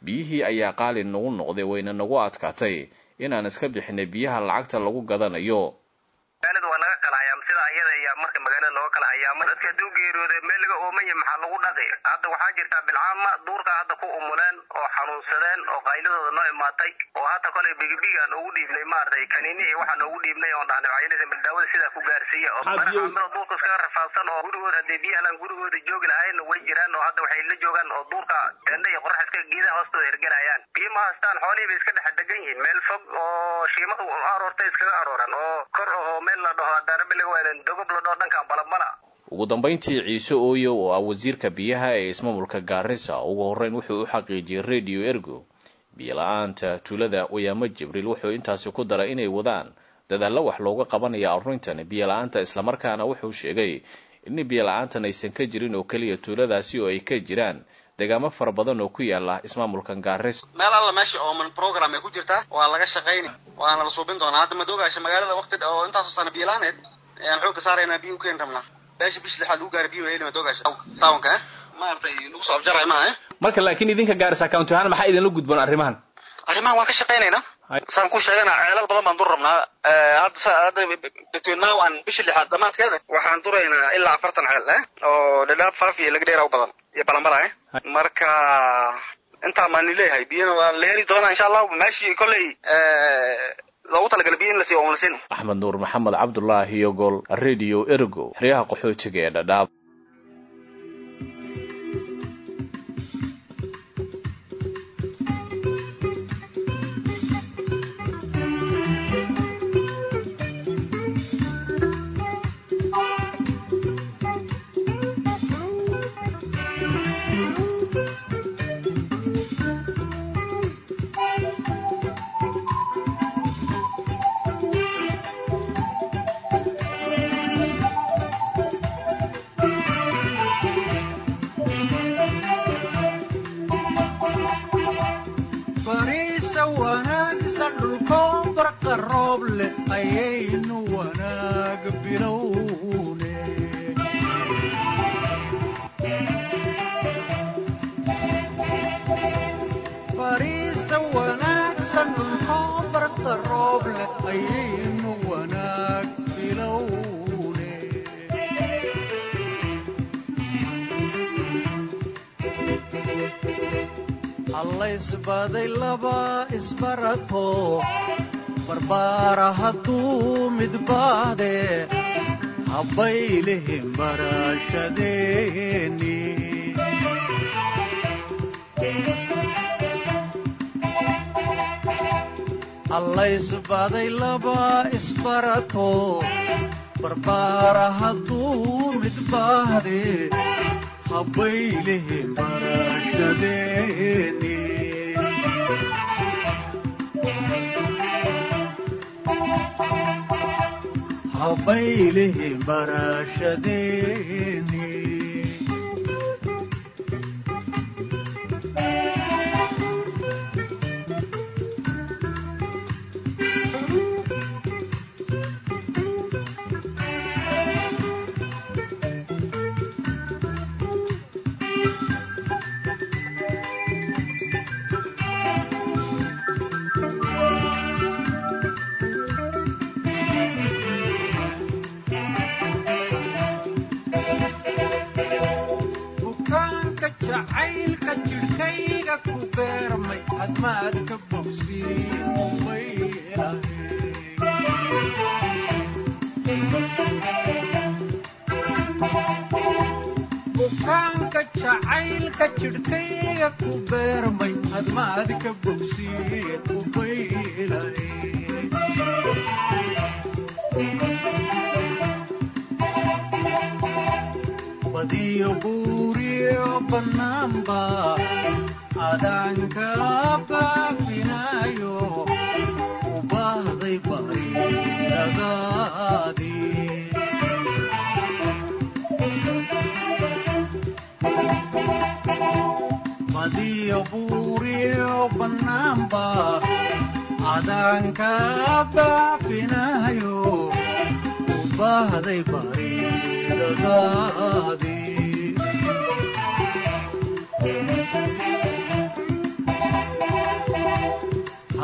biyihii ayaa qaali nagu noqday wayna nagu adkaatay inaan iska bixinay biyaha lacagta lagu gadanayo. magaalada waa laga kala hayaa sida ayada iyo marka magaalada looga kala hayaa dadka haduu geeriyooday meel laga oomaya maxaa lagu dhaqay hadda waxaa jirta bilcaama duurka hadda ku umuleen oo xanuunsadeen oo qayladooda noo imaatay oo hadda kale bigibigaan ugu dhiibnay maartay kaniinihii waxaa noogu dhiibnay oo dhahnay caynada bildaawada sidaa ku gaarsiiya oo maraxamada duurka iskaga rafaadsan oo gurigooda haddii biyahalan gurigooda joogi lahayn way jiraan oo hadda waxay la joogaan oo duurka tenda iyo qorax iska geedaha hoostooda hergelayaan biyo ma haystaan xoolihii bay iska dhex degan yihiin meel fog oo shiimadu aroortay iskaga arooran oo kor oo meel la dhaho daarabi laga waanan dogob la dhaho dhankan balabala. ugu dambeyntii Ciise Ooyo oo ah wasiirka biyaha ee ismaamulka Gaarisa ugu horeyn wuxuu u xaqiijiyay Radio Ergo biyo la'aanta tuulada Oyama Jibril wuxuu intaasi ku daray inay wadaan dadaalo wax looga qabanayo arrintan biyo la'aanta isla markaana wuxuu sheegay in biyo la'aantan aysan ka jirin oo kaliya tuuladaasi oo ay ka jiraan deegaamo fara badan oo ku yaala ismaamulka Gaarisa. meel alla meesha oo man program ay ku jirtaa waa laga shaqeynay waana la suubin doonaa hadda madoogaasha magaalada waqti oo intaas oo sana biyo la'aaneed aan xoog ka saarayna biyo keen rabnaa beesha bishii xad u gaar biyo heli madoogaasha townka maartay lagu soo abjaray ma marka laakiin idinka Gaarisa county ahaan maxay idin la gudboon arrimahan waan ka shaqeynaynaa saan ku sheeganaa ceelal badan baan dur rabnaa hadda between now and bishii lixaad dhamaadkeeda waxaan duraynaa ilaa 40 ceel oo dhadhaab faafiya laga dheeraa u badan iyo balambala marka inta ma leeyahay biyana waa la heli doonaa insha Allah meeshii kolley loogu talagalay biyo in la sii oomlasin. Axmed Nuur Maxamed Cabdullaahi Yogol Radio Ergo xiriyaha qaxootiga ee Dhadhaab. isbaday laba isbarato barbaara hadduu midbaade habbaylihim barashadeeni alla isbaday laba isbarato barbaara hadduu midbaade habbaylihim barashadeeni habbaylihim barashadeeni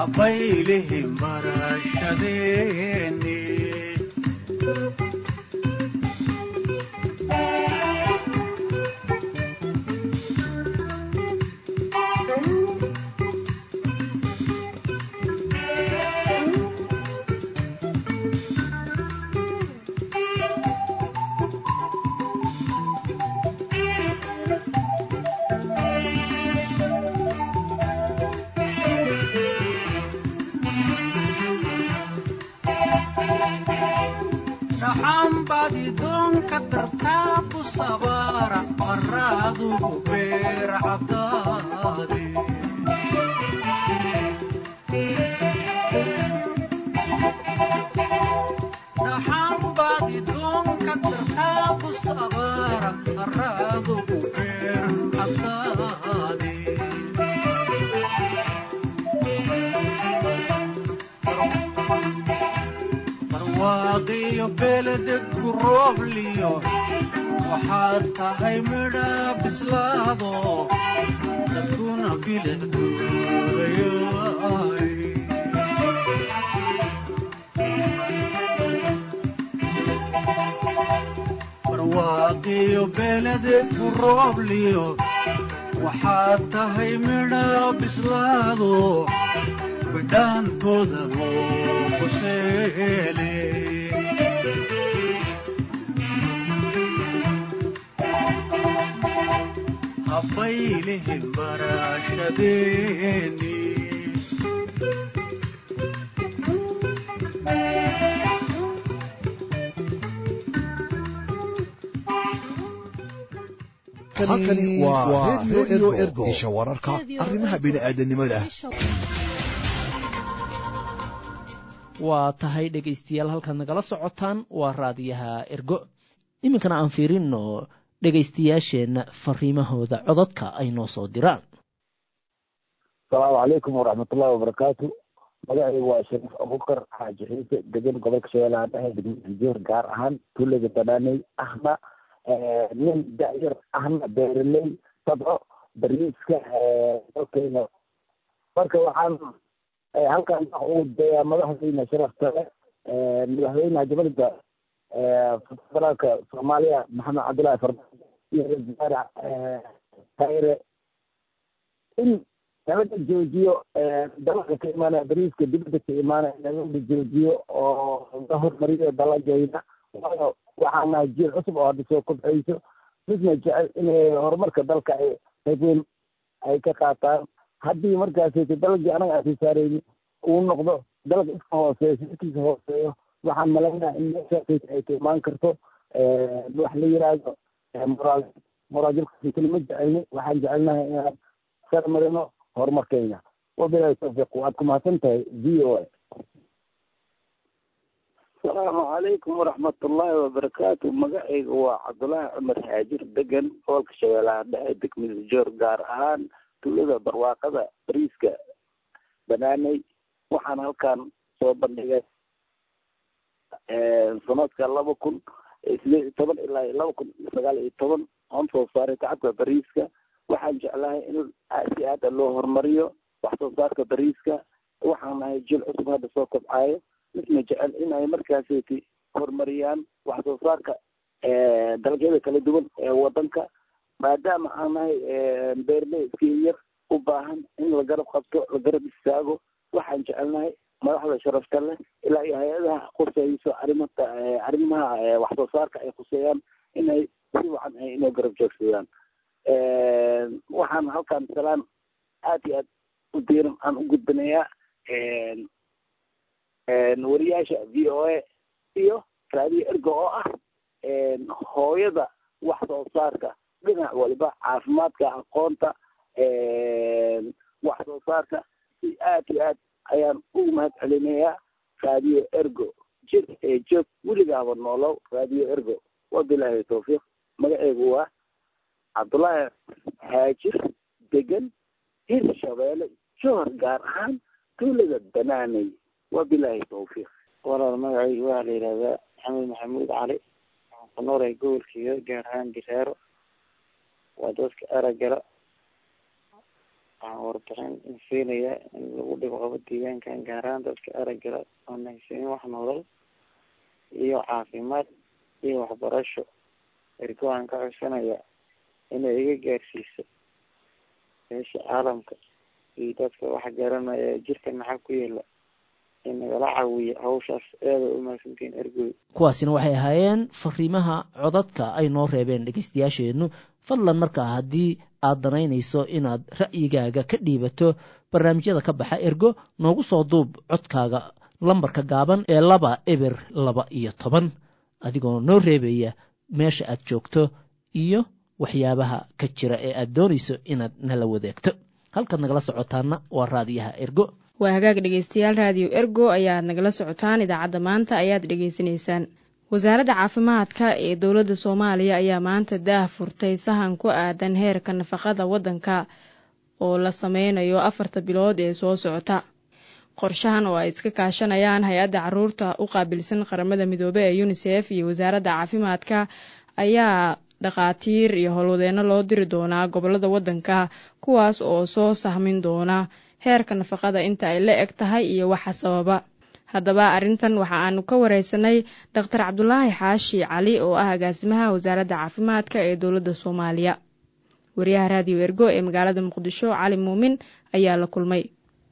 habaylihin barashadeeni waxaad tahay midha bislaado dadkuna bilicdoodayaay barwaaqiyo belede ku roobliyo waxaad tahay midha bislaado bidhaankooda loo quseele habaylihin barashadeeni halkani waa radio ergo isha wararka arrimaha bini'aadanimada waa tahay dhegaystayaal halkaad nagala socotaan waa raadiyaha ergo iminkana aan fiirino dhegaystayaasheenna fariimahooda codadka ay noo soo diraan asalaamu calaykum waraxmatullahi wabarakaatu magacaygu waa shariif abukar xaaji xiise degan gobolka shabeellaha dhexe degmada joor gaar ahaan tuulada banaaney ahna nin da'yar ahna beeraley tabco bariiska dalkayna marka waxaan halkan ugu dayaa madaxdayna sharafta leh madaxweynaha gobolka federaalka soomaaliya maxamed cabdullaahi farmaajo iyo ra-iisul wasaare khayre in nabada joojiyo dalalka ka imaanaya bariiska dibadda ka imaanaya nabada joojiyo oo la hormariyo dalagayna waayo waxaan nahay jiil cusub oo hadda soo kobcayso midna jecel inay horumarka dalka ay qayb weyn ay ka qaataan haddii markaasayta dalagii anaga aan soo saarayni uu noqdo dalga iska hooseeyo iskiisa hooseeyo waxaan malaynaa in meeshaasayta ay ka imaan karto wax la yiraahdo moraajilkaasi kelima jecelni waxaan jecelnahay inaan sarmarino horumarkeyna wabilahi tawfiiq waad ku mahadsan tahay v o a asalaamu calaykum waraxmatullaahi wabarakaatu magacayga waa cabdullaahi cumar xaajir degan gobolka shabeellaha dhexe degmada joor gaar ahaan tuulada barwaaqada bariiska banaaney waxaan halkan soo bandhigay sanadka 2018 ilaa 2019 oon soo saaray tacabka bariiska waxaan jeclahay in si aad loo horumariyo wax soo saarka bariiska waxaan nahay jil cusub hadda soo kobcayo midna jecel in ay markaasi horumariyaan wax soo saarka dalagyada kala duwan ee wadanka maadaama aan nahay beerley iska yar u baahan in la garab qabto la garab istaago waxaan jecelnahay madaxda sharafta leh ilaa iyo hay-adaha khusayso arrimaha wax soo saarka ay khuseeyaan inay si wacan ay inoo garab joogsadaan waxaan halkan salaan aad iyo aad u diiran aan u gudbinayaa wariyaasha v o a iyo raadiyo ergo oo ah hooyada wax soo saarka dhinac waliba caafimaadka aqoonta wax soo saarka si aad iyo aad ayaan ugu mahad celinayaa raadiyo ergo jir ee joog weligaaba noolow raadiyo ergo wabilaahi tawfiiq magaceygu waa cabdullaahi xaajir degan hirshabeelle joor gaar ahaan tuulada banaaney wabilaahi tawfiiq walaal magacaygu waxaa la yidhahdaa maxamed maxamuud cali waxaan ku noolahay gobolkeyga gaar ahaan direero waa dadka aragala waxaan warbixin siinaya in lagu dhibqabo deegaankan gaaraan dadka aragala oon haysanin wax nolol iyo caafimaad iyo waxbarasho. ergo waxaan ka codsanaya inay iga gaarsiiso meesha caalamka iyo dadka wax garanaya jirka maxaa ku yeela in nagala caawiyo hawshaas aada u mahadsantiin ergoy. kuwaasina waxay ahaayeen fariimaha codadka ay noo reebeen dhegeystayaasheennu. fadlan markaa haddii aad danaynayso inaad ra'yigaaga ka dhiibato barnaamijyada ka baxa ergo, noogu soo duub codkaaga lambarka gaaban ee 2 adigoo noo reebaya meesha aad joogto iyo waxyaabaha ka jira ee aad doonayso inaad nala wadaagto. halkaad nagala socotaana waa raadiyaha ergo. waa hagaag dhegeystayaal raadiyo ergo ayaad nagala socotaan. idaacadda maanta ayaad dhegeysanaysaan. wasaaradda caafimaadka ee dowladda Soomaaliya ayaa maanta daah furtay sahan ku aadan heerka nafaqada waddanka oo la sameynayo 4 bilood ee soo socota. qorshahan oo ay iska kaashanayaan hay-adda caruurta u qaabilsan qaramada midoobay ee UNICEF iyo wasaaradda caafimaadka ayaa dhaqaatiir iyo howlwadeenno loo diri doonaa gobolada waddanka, kuwaas oo soo sahmin doona heerka nafaqada inta ay la eg tahay iyo waxa sababa. haddaba arrintan waxa aanu ka wareysanay Dr. Cabdulaahi Xaashi Cali oo ah agaasimaha wasaaradda caafimaadka ee dowladda Soomaaliya. wariyaha raadiyo ergo ee magaalada Muqdisho Cali Muumin ayaa la kulmay.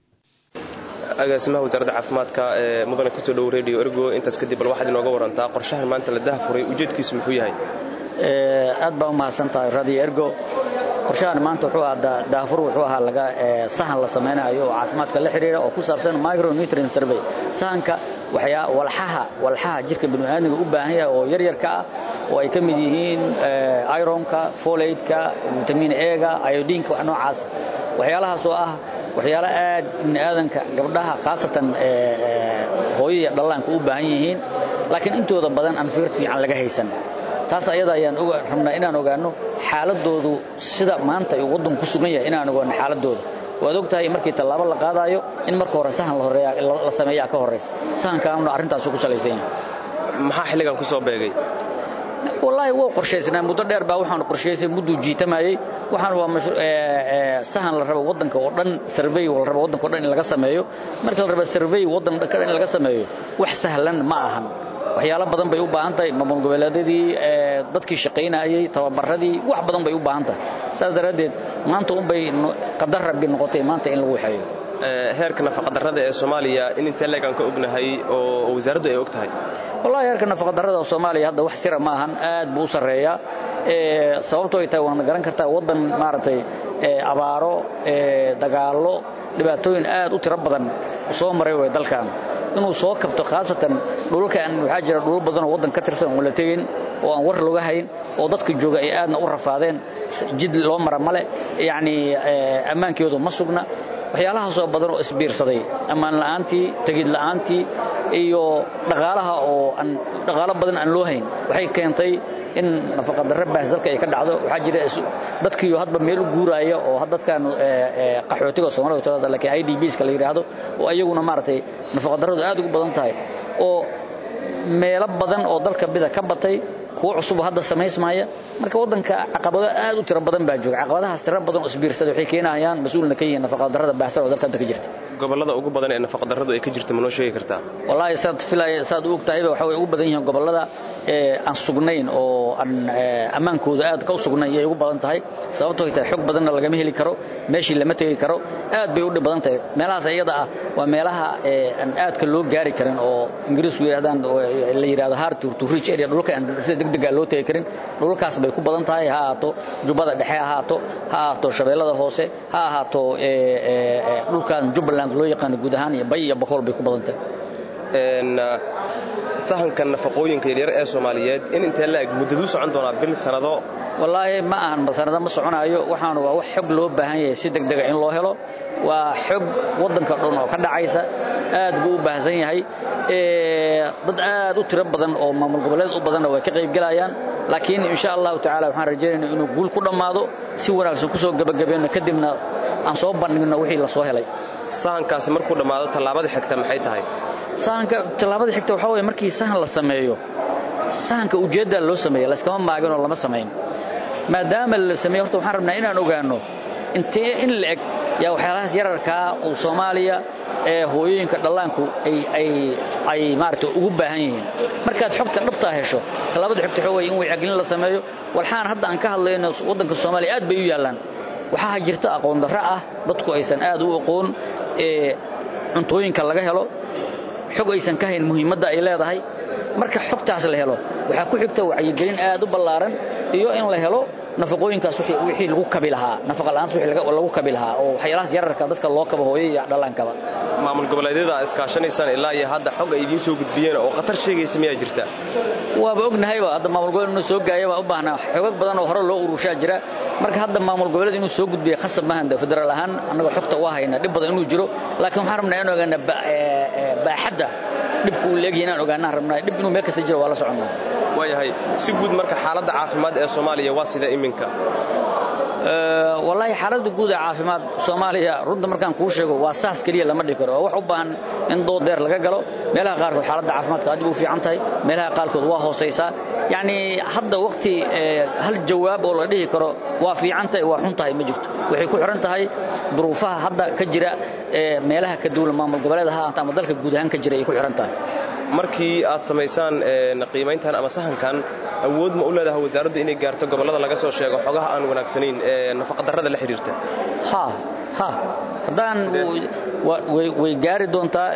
agaasimaha wasaaradda caafimaadka ee mudane ku soo dhow radio ergo. intaas kadib bal waxaad inooga warantaa qorshahan maanta la daahfuray ujeedkiisu muxuu yahay? aad baa u mahadsantahay radio ergo. qorshahan maanta wuxuu ahaa daahfur wuxuu ahaa laga sahan la sameynayo oo caafimaadka la xiriira oo ku saabsan micronutrient survey. sahanka walxaha jirka bini'aadamka u baahan yahay oo yaryarka ah oo ay ka mid yihiin ironka, folate-ka, vitamin A-ga, iodine-ka, wax noocaas. waxyaalahaas oo ah waxyaalo aad bini'aadanka gabdhaha khaasatan hooyada iyo dhallaanka u baahan yihiin, laakiin intooda badan aan fiican laga haysan. taas ayada ayaan rabnaa inaan ogaano xaaladoodu sida maanta ay waddanku ku sugan yahay, inaan ogaano xaaladooda. waad ogtahay markii tallaabo la qaadayo in marka hore sahan la sameeyaa ka horeysa. sahankaana arrintaas ku salaysan yahay. maxaa xilligan ku soo beegay? wallahi waa qorshaysnaa muddo dheer baa waxaan qorshaysay muddo jiitamayay. waxaan waa sahan la rabo waddanka oo dhan, survey la rabo waddanka oo dhan in laga sameeyo. marka la rabo survey waddanka in laga sameeyo wax sahlan ma ahan. waxyaalo badan bay u baahan tahay. maamul goboleedyadii, dadkii shaqaynayay, tababaradii, wax badan bay u baahan tahay. saas daraadeed maanta bay qadar rabbi noqotay maanta in lagu waxeeyo. heerka nafaqa darrada ee Soomaaliya in inta leegan ka ognahay oo wasaaraddu ay ogtahay. wallahi heerka nafaqa darrada Soomaaliya hadda wax sira ma ahan, aad buu u sareeyaa. sababtoo ay tahay waan garan kartaa waddan maartay abaaro, dagaalo, dhibaatooyin aad u tiro badan soo maray way dalkan. inuu soo kabto khaasatan dhulkan waxa jira dhul badan oo waddan ka tirsan oo la tegin oo aan war looga hayn oo dadka jooga ay aadna u rafaadeen, jid loo mara male, yaani ammaankoodu ma sugna. waxyaalaha soo badan oo isbiirsaday, ammaan la'aantii, tagid la'aantii iyo dhaqaalo badan aan loo hayn waxay keentay in nafaqa darro baas dalka ay ka dhacdo. waxa jira dadkii hadba meel u guuraya oo dadkan qaxootiga Soomaaliyeed laakiin IDPs ka la yiraahdo oo ayaguna maartay nafaqa darradu aad ugu badan tahay oo meelo badan oo dalka bida ka batay, kuwa cusub hadda samaysmaya. marka waddanka caqabado aad u tiro badan baa jooga. caqabadahaas tiro badan oo isbiirsaday waxay keenayaan mas'uulna ka yihiin nafaqa darrada baahsan oo dalka ka jirta. gobolada ugu badan ee nafaqa darradu ay ka jirto ma noo sheegi kartaa? wallahi saad u ogtahay waxa way ugu badan yihiin gobolada aan sugnayn oo aan ammaankooda aad ka sugnay ay ugu badan tahay. sababtoo ay tahay xog badanna laga heli karo, meeshii lama tagi karo, aad bay u dhib badan tahay. meelahaas ayada ah waa meelaha aan aadka loo gaari karin oo Ingiriisku yiraahdaan la yiraahdo hard to reach area, dhulka aan degdeg loo tagi karin. dhulkaas bay ku badan tahay, ha ahaato Jubbada Dhexe, ha ahaato Shabeellada Hoose, ha ahaato dhulkan Jubbaland loo yaqaan guud ahaan iyo Bay iyo Boqol bay ku badan tahay. sahanka nafaqooyinka yar ee Soomaaliyeed in inta la eg muddadu socon doona bil sanado? wallahi ma ahan sanado ma soconayo. waxaan waa wax xog loo baahan yahay si degdeg ah in loo helo. waa xog waddanka dhan oo ka dhacaysa, aad buu u baahsan yahay. dad aad u tiro badan oo maamul goboleed u badan way ka qayb galayaan, laakiin insha Allah ta'ala waxaan rajaynaynaa inuu guul ku dhamaado, si wanaagsan ku soo gabagabeeyno, kadibna aan soo bandhigno wixii la soo helay. sahankaasi markuu dhamaado tallaabada xigta maxay tahay? sahanka tallaabada xigta waxa weeye markii sahan la sameeyo, sahanka ujeedada loo sameeyo la iskama maagin oo lama sameeyn. maadaama la sameeyo horta waxaan rabnaa inaan ogaano intee in la eg yaa waxyaalahaas yararkaa oo Soomaaliya ee hooyooyinka dhallaanku ay maartay ugu baahan yihiin markaad xogta dhabta hesho talaabada xogta xogay in wacyigelin la sameeyo walxaan hadda aan ka hadlayno wadanka Soomaaliya aad bay u yaalaan waxaa jirta aqoon darro ah dadku aysan aad u aqoon cuntooyinka laga helo xog aysan ka hayn muhiimadda ay leedahay marka xogtaas la helo waxa ku xigta wacyigelin aad u ballaaran iyo in la helo nafaqooyinkaas wixii lagu kabi lahaa nafaqa la'aanta wixii lagu kabi lahaa oo waxyaalahaas yararka dadka loo kabo hooyada dhallaankaba maamul goboleedyada iskaashanaysan ilaa iyo hadda xog ay idin soo gudbiyeen oo khatar sheegaysa miyaa jirta waaba ognahayba hadda maamul goboleed inuu soo gaayay baa u baahnaa xogag badan oo hore loo urushaa jira marka hadda maamul goboleed inuu soo gudbiyo khasab maahan federaal ahaan anaga xogta waa hayna dhib badan inuu jiro laakiin waxaan rabnaa in ogaana baaxadda dhibku uu leeyahay inaan ogaanaa rabnaa dhib inuu meel kasta jiro waa la soconaa waayahay si guud marka xaaladda caafimaad ee Soomaaliya waa sida iminka wallahi xaaladda guud ee caafimaad Soomaaliya runta markaan ku sheego waa saas kaliya lama dhigi karo wax u baahan in doodeer laga galo meelaha qaarkood xaaladda caafimaadka aad u fiican tahay meelaha qaarkood waa hooseysaa yani hadda waqti hal jawaab oo la dhihi karo waa fiican tahay waa xun tahay ma jirto waxay ku xiran tahay duruufaha hadda ka jira meelaha ka duul maamul goboleedaha ama dalka guud ahaan ka jira ay ku xiran tahay markii aad samaysaan qiimayntan ama sahankan awood ma u leedahay wasaaraddu inay gaarto gobolada laga soo sheego xogaha aan wanaagsanayn nafaqa darrada la xiriirta haddaan way gaari doontaa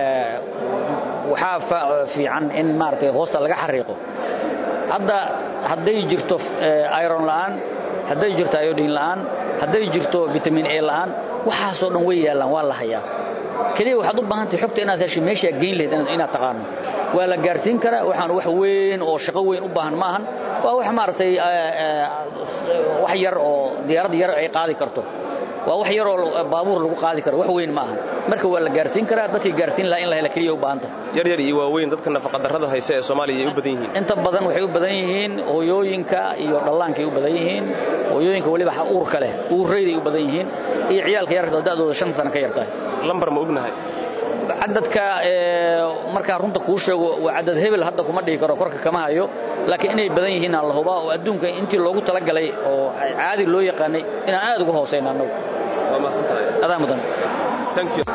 waxaa fiican in maaragtay hoosta laga xariiqo hadday jirto iron la'aan hadday jirto iodine la'aan hadday jirto vitamin A la'aan waxaasoo dhan way yaalaan waa la hayaa kaliya waxaad u baahan tahay xogta inaad hesho meesha geyn leedahay inaad taqaano waa la gaarsiin karaa waxaan wax weyn oo shaqo weyn u baahan maahan waa wax maartay wax yar oo diyaarad yar ay qaadi karto waa wax yar oo baabuur lagu qaadi karo wax weyn maahan marka waa la gaarsiin karaa dadkii gaarsiin la in la helo kaliya u baahan tahay yar iyo waaweyn dadka nafaqa darrada haysa ee Soomaaliya ay u badan yihiin inta badan waxay u badan yihiin hooyooyinka iyo dhallaanka ay u badan yihiin hooyooyinka waliba uurka leh uurreeday u badan yihiin iyo ciyaalka yarka da'dooda 5 sano ka yartahay lambar ma ognahay cadadka marka runta ku sheego waa cadad hebel hadda kuma dhigi karo korka kama hayo laakiin inay badan yihiin Allah huba oo adduunka intii loogu tala galay oo caadi loo yaqaanay inaan aad uga hooseynaa waa ma santahay adaa mudan thank you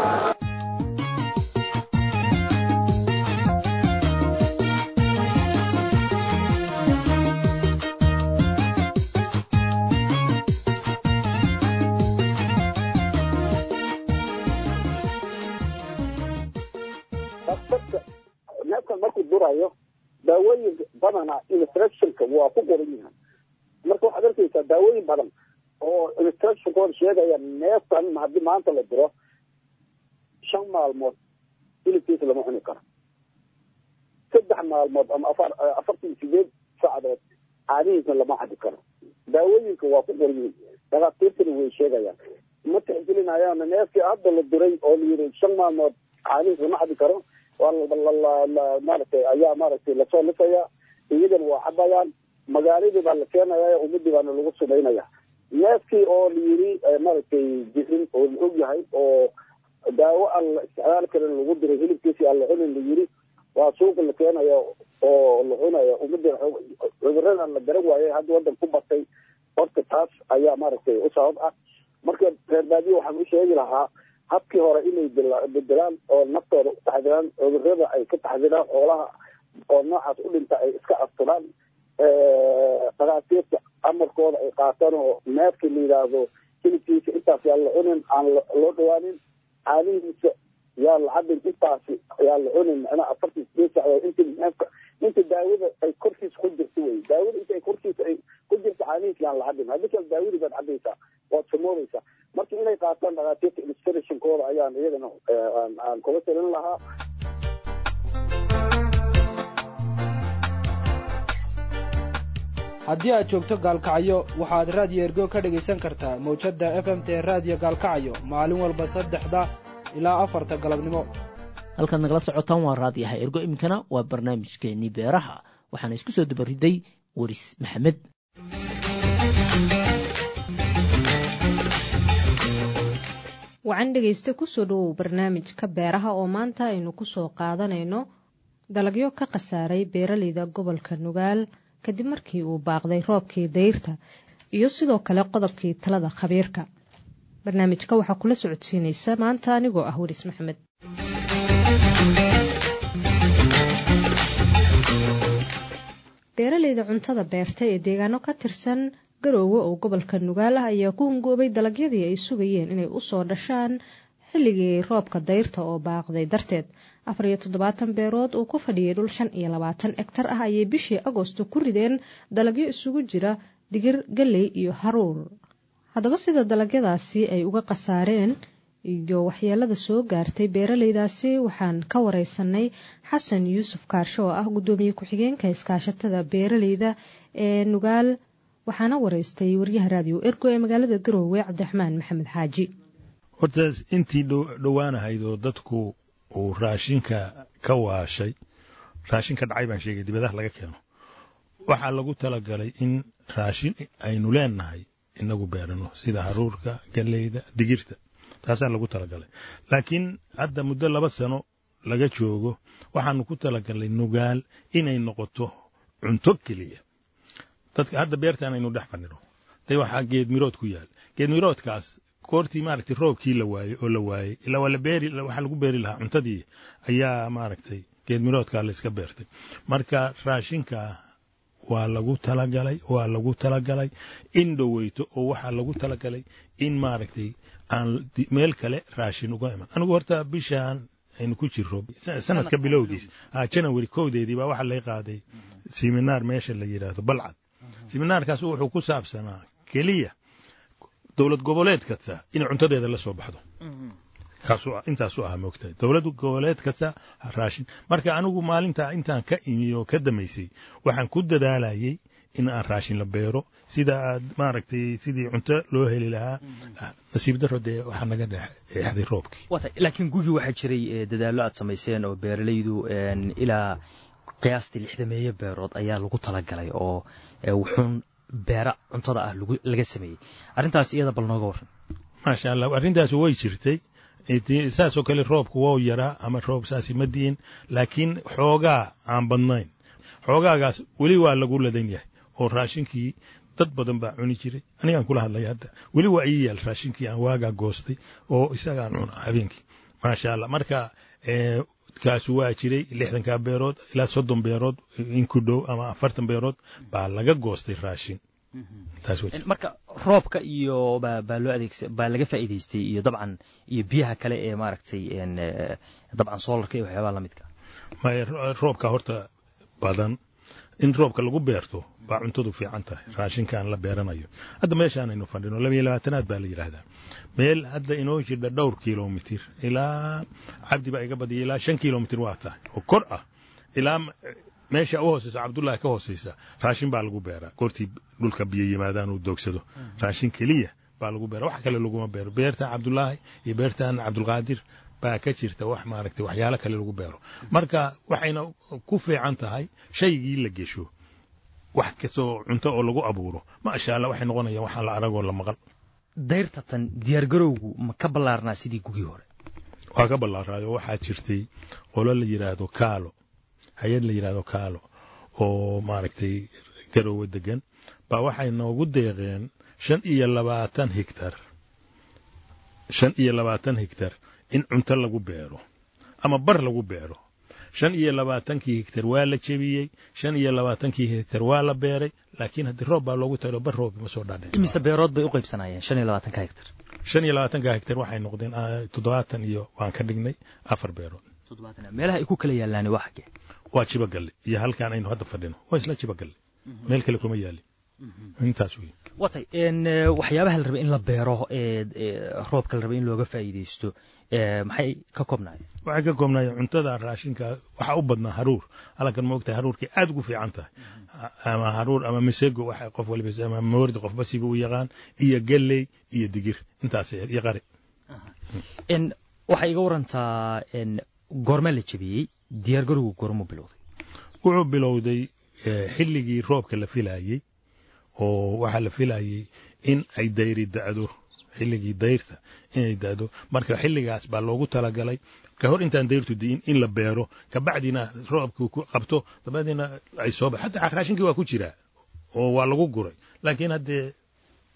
daawooyin badan instructionka waa ku qoran yihiin marka waxaad arkaysaa daawooyin badan oo instructionkooda sheegaya neeftan haddii maanta la diro 5 maalmood hilibkiisa lama cuni karo 3 maalmood ama 48 saacadood caadihiisa lama cabi karo daawooyinka waa ku qoran yihiin dhakhaatiirtana way sheegayaan ma tixgelinayaan neefkii hadda la diray oo la yidhi 5 maalmood caadihiisa lama cabi karo maaragtay ayaa maaragtay lasoo lisaya iyagana waa cabayaan magaaladii baa la keenaya ummadii baana lagu sumaynaya neefkii oo la yidhi maaragtay jirin oo la og yahay oo daawo aan la isticmaali karin lagu diray hilibkiisii aan la cunin la yidhi waa suuqa la keenaya oo la cunaya ummadii cuduradan la garan waayay hadda waddan ku batay horta taas ayaa maaragtay u sabab ah marka reer baadiyo waxaan u sheegi lahaa habkii hore inay bedelaan oo naftooda u taxdiraan cudurrada ay ka taxdiraan xoolaha oo noocaas u dhinta ay iska asturaan dhakhaatiirta amarkooda ay qaataan oo neefkii la yidhaahdo hilibkiisa intaas yaa la cunin aan loo dhawaanin caanihiisa yaa la cabin intaasi yaa la cunin macnaha 48 saacadood intii neefka inta daawada ay korkiisa ku jirto wey daawada inta ay korkiisa ay ku jirto caanihiisa yaan la cabin haddii kale daawadii baad cabaysaa waad samoobaysaa marka inay qaataan dhakhaatiirta illustrationkooda ayaan iyagana aan kula talin lahaa haddii aad joogto gaalkacyo waxaad raadiyo ergo ka dhegaysan kartaa mawjadda fmt raadiyo gaalkacyo maalin walba 3 ilaa 4 galabnimo halkaad nagala socotaan waa raadiyaha ergo iminkana waa barnaamijkeennii beeraha waxaana isku soo dabariday waris maxamed wacan dhegayste kusoo dhowow barnaamijka beeraha oo maanta aynu ku soo qaadanayno dalagyo ka khasaaray beeraleyda gobolka nugaal kadib markii uu baaqday roobkii dayrta iyo sidoo kale qodobkii talada khabiirka barnaamijka waxaa kula socodsiinaysa maanta anigoo ah waris maxamed. beeraleyda cuntada beerta ee deegaano ka tirsan Garoowe oo gobolka Nugaal ah ayaa ku hungoobay dalagyadii ay sugayeen inay u soo dhashaan xilligii roobka dayrta oo baaqday darteed. 47 beerood oo ku fadhiyay dhul 25 hektar ah ayay bishii Agoosto ku rideen dalagyo isugu jira digir, galley iyo haruur. Haddaba sida dalagyadaasi ay uga qasaareen iyo waxyeelada soo gaartay beeraleydaasi waxaan ka wareysanay Xasan Yuusuf Kaarsho oo ah gudoomiye ku-xigeenka iskaashatada beeraleyda ee Nugaal, waxaana wareystay wariyaha raadiyo Ergo ee magaalada Garoowe Cabdiraxmaan Maxamed Xaaji. horta intii dhowaanahayd oo dadku uu raashinka ka waashay, raashinka dhacay baan sheegay dibadaha laga keeno, waxaa lagu talagalay in raashin aynu leenahay inagu beerano sida haruurka, galleyda, digirta, taasaa lagu talagalay. laakiin hadda muddo 2 sano laga joogo waxaanu ku talagalay Nugaal inay noqoto cunto keliya. dadka hadda beertaan aynu dhex fadhino tay waxaa geed mirood ku yaal. geed miroodkaas koortii maaragtay roobkii la waayey ilaa waxa lagu beeri lahaa cuntadii ayaa maaragtay geed miroodkaa la iska beertay. marka raashinka waa lagu talagalay in dhoweyto oo waxaa lagu talagalay in maaragtay aan meel kale raashin uga iman. anigu horta bishaan aynu ku jirro sanadka bilowgiis January 1 baa waxa la qaaday seminar meesha la yiraahdo Balcad. seminaarkaas wuxuu ku saabsanaa kaliya dawlad goboleed kasta in cuntadeeda la soo baxdo. intaas ah moogtay dawlad goboleed kasta raashin. marka anigu maalinta intaan ka imiyo ka damaysay waxaan ku dadaalayay in aan raashin la beero sida aad maaragtay sidii cunto loo heli lahaa. nasiib darro dee waxaa naga dhexday roobkii. laakiin gugii waxaa jiray dadaallo aad samayseen oo beeralaydu ilaa qiyaastii 60 beerood ayaa lagu talagalay oo wuxuun beera cuntada ah laga sameeyay. arrintaas iyada bal nooga waran. maasha Allah, arrintaas way jirtay. saasoo kale roobku waa yaraa ama roob saasi ma diin, laakiin xoogaa aan badnayn. xoogaagaas weli waa lagu ladan yahay oo raashinkii dad badan baa cuni jiray. anigaan kula hadlay hadda weli waa ii yaal raashinkii aan waagaa goostay oo isagaan cuna habeenkii. maasha Allah, marka kaasu waa jiray 60 beerood ilaa 30 beerood in ku dhow ama 40 beerood baa laga goostay raashin. marka roobka iyo baa loo adeegsan baa laga faa'iideystay iyo dabcan iyo biyaha kale ee maaragtay dabcan solarka iyo waxyaabaha la midka. roobka horta badan in roobka lagu beerto baa cuntadu fiican tahay. raashinkaan la beeranayo hadda meeshaan aynu fadhino 22aad baa la yiraahdaa. meel hadda inoo jidha dhowr kiiloomitir ilaa cabdi baa iga badiyay ilaa 5 kiiloomitir waa tahay oo kor ah ilaa meesha u hooseysa Cabdullaahi ka hooseysa raashin baa lagu beeraa. goortii dhulka biyo yimaadaan uu doogsado raashin keliya baa lagu beeraa, wax kale laguma beero. beerta Cabdullaahi iyo beertan Cabdulqaadir baa ka jirta wax maaragtay waxyaalo kale lagu beero. marka waxayna ku fiican tahay shaygii la gesho wax kastoo cunto oo lagu abuuro. maasha Allah, waxay noqonayaan waxaan la aragoo la maqal. dayrta tan diyaar garowgu ma ka ballaarnaa sidii gugii hore? waa ka ballaaraayo. waxaa jirtay qolo la yiraahdo Kaalo, hay'ad la yiraahdo Kaalo oo maaragtay Garoowe degan baa waxay noogu deeqeen 25 hektar 25 hektar in cunto lagu beero ama bar lagu beero. 25 hektar waa la jebiyey, 25 hektar waa la beeray, laakiin haddii roob baa loogu talo bar roob ma soo dhaadhin. imise beerood bay u qaybsanayeen 25 hektar? 25 hektar waxay noqdeen 70 iyo waan ka dhignay 4 beerood. meelaha ay ku kala yaalaan waa xagee? waa Jibagalle iyo halkaan aynu hadda fadhino waa isla Jibagalle. meel kale kuma yaali. intaas weey. watay waxyaabaha la rabay in la beero roobka la rabay in looga faa'iideysto maxay ka koobnaayeen? waxay ka koobnaayeen cuntada raashinka. waxa u badnaa haruur. halkan ma ogtahay haruurkii aad ugu fiican tahay. ama haruur ama misego waxa qof waliba ama moordi qof basiba u yaqaan, iyo galley iyo digir. intaas iyo qari. waxay iga warantaa goorma la jabiyey diyaar garowgu goorma bilowday? wuxuu bilowday xilligii roobka la filayay oo waxa la filayay in ay dayri da'do. xilligii dayrta inay da'do. marka xilligaas baa loogu talagalay ka hor intaan dayrtu diin in la beero, ka bacdina roobku ku qabto, dabadina ay soo baxdo. hatta raashinkii waa ku jira oo waa lagu guray, laakiin hadde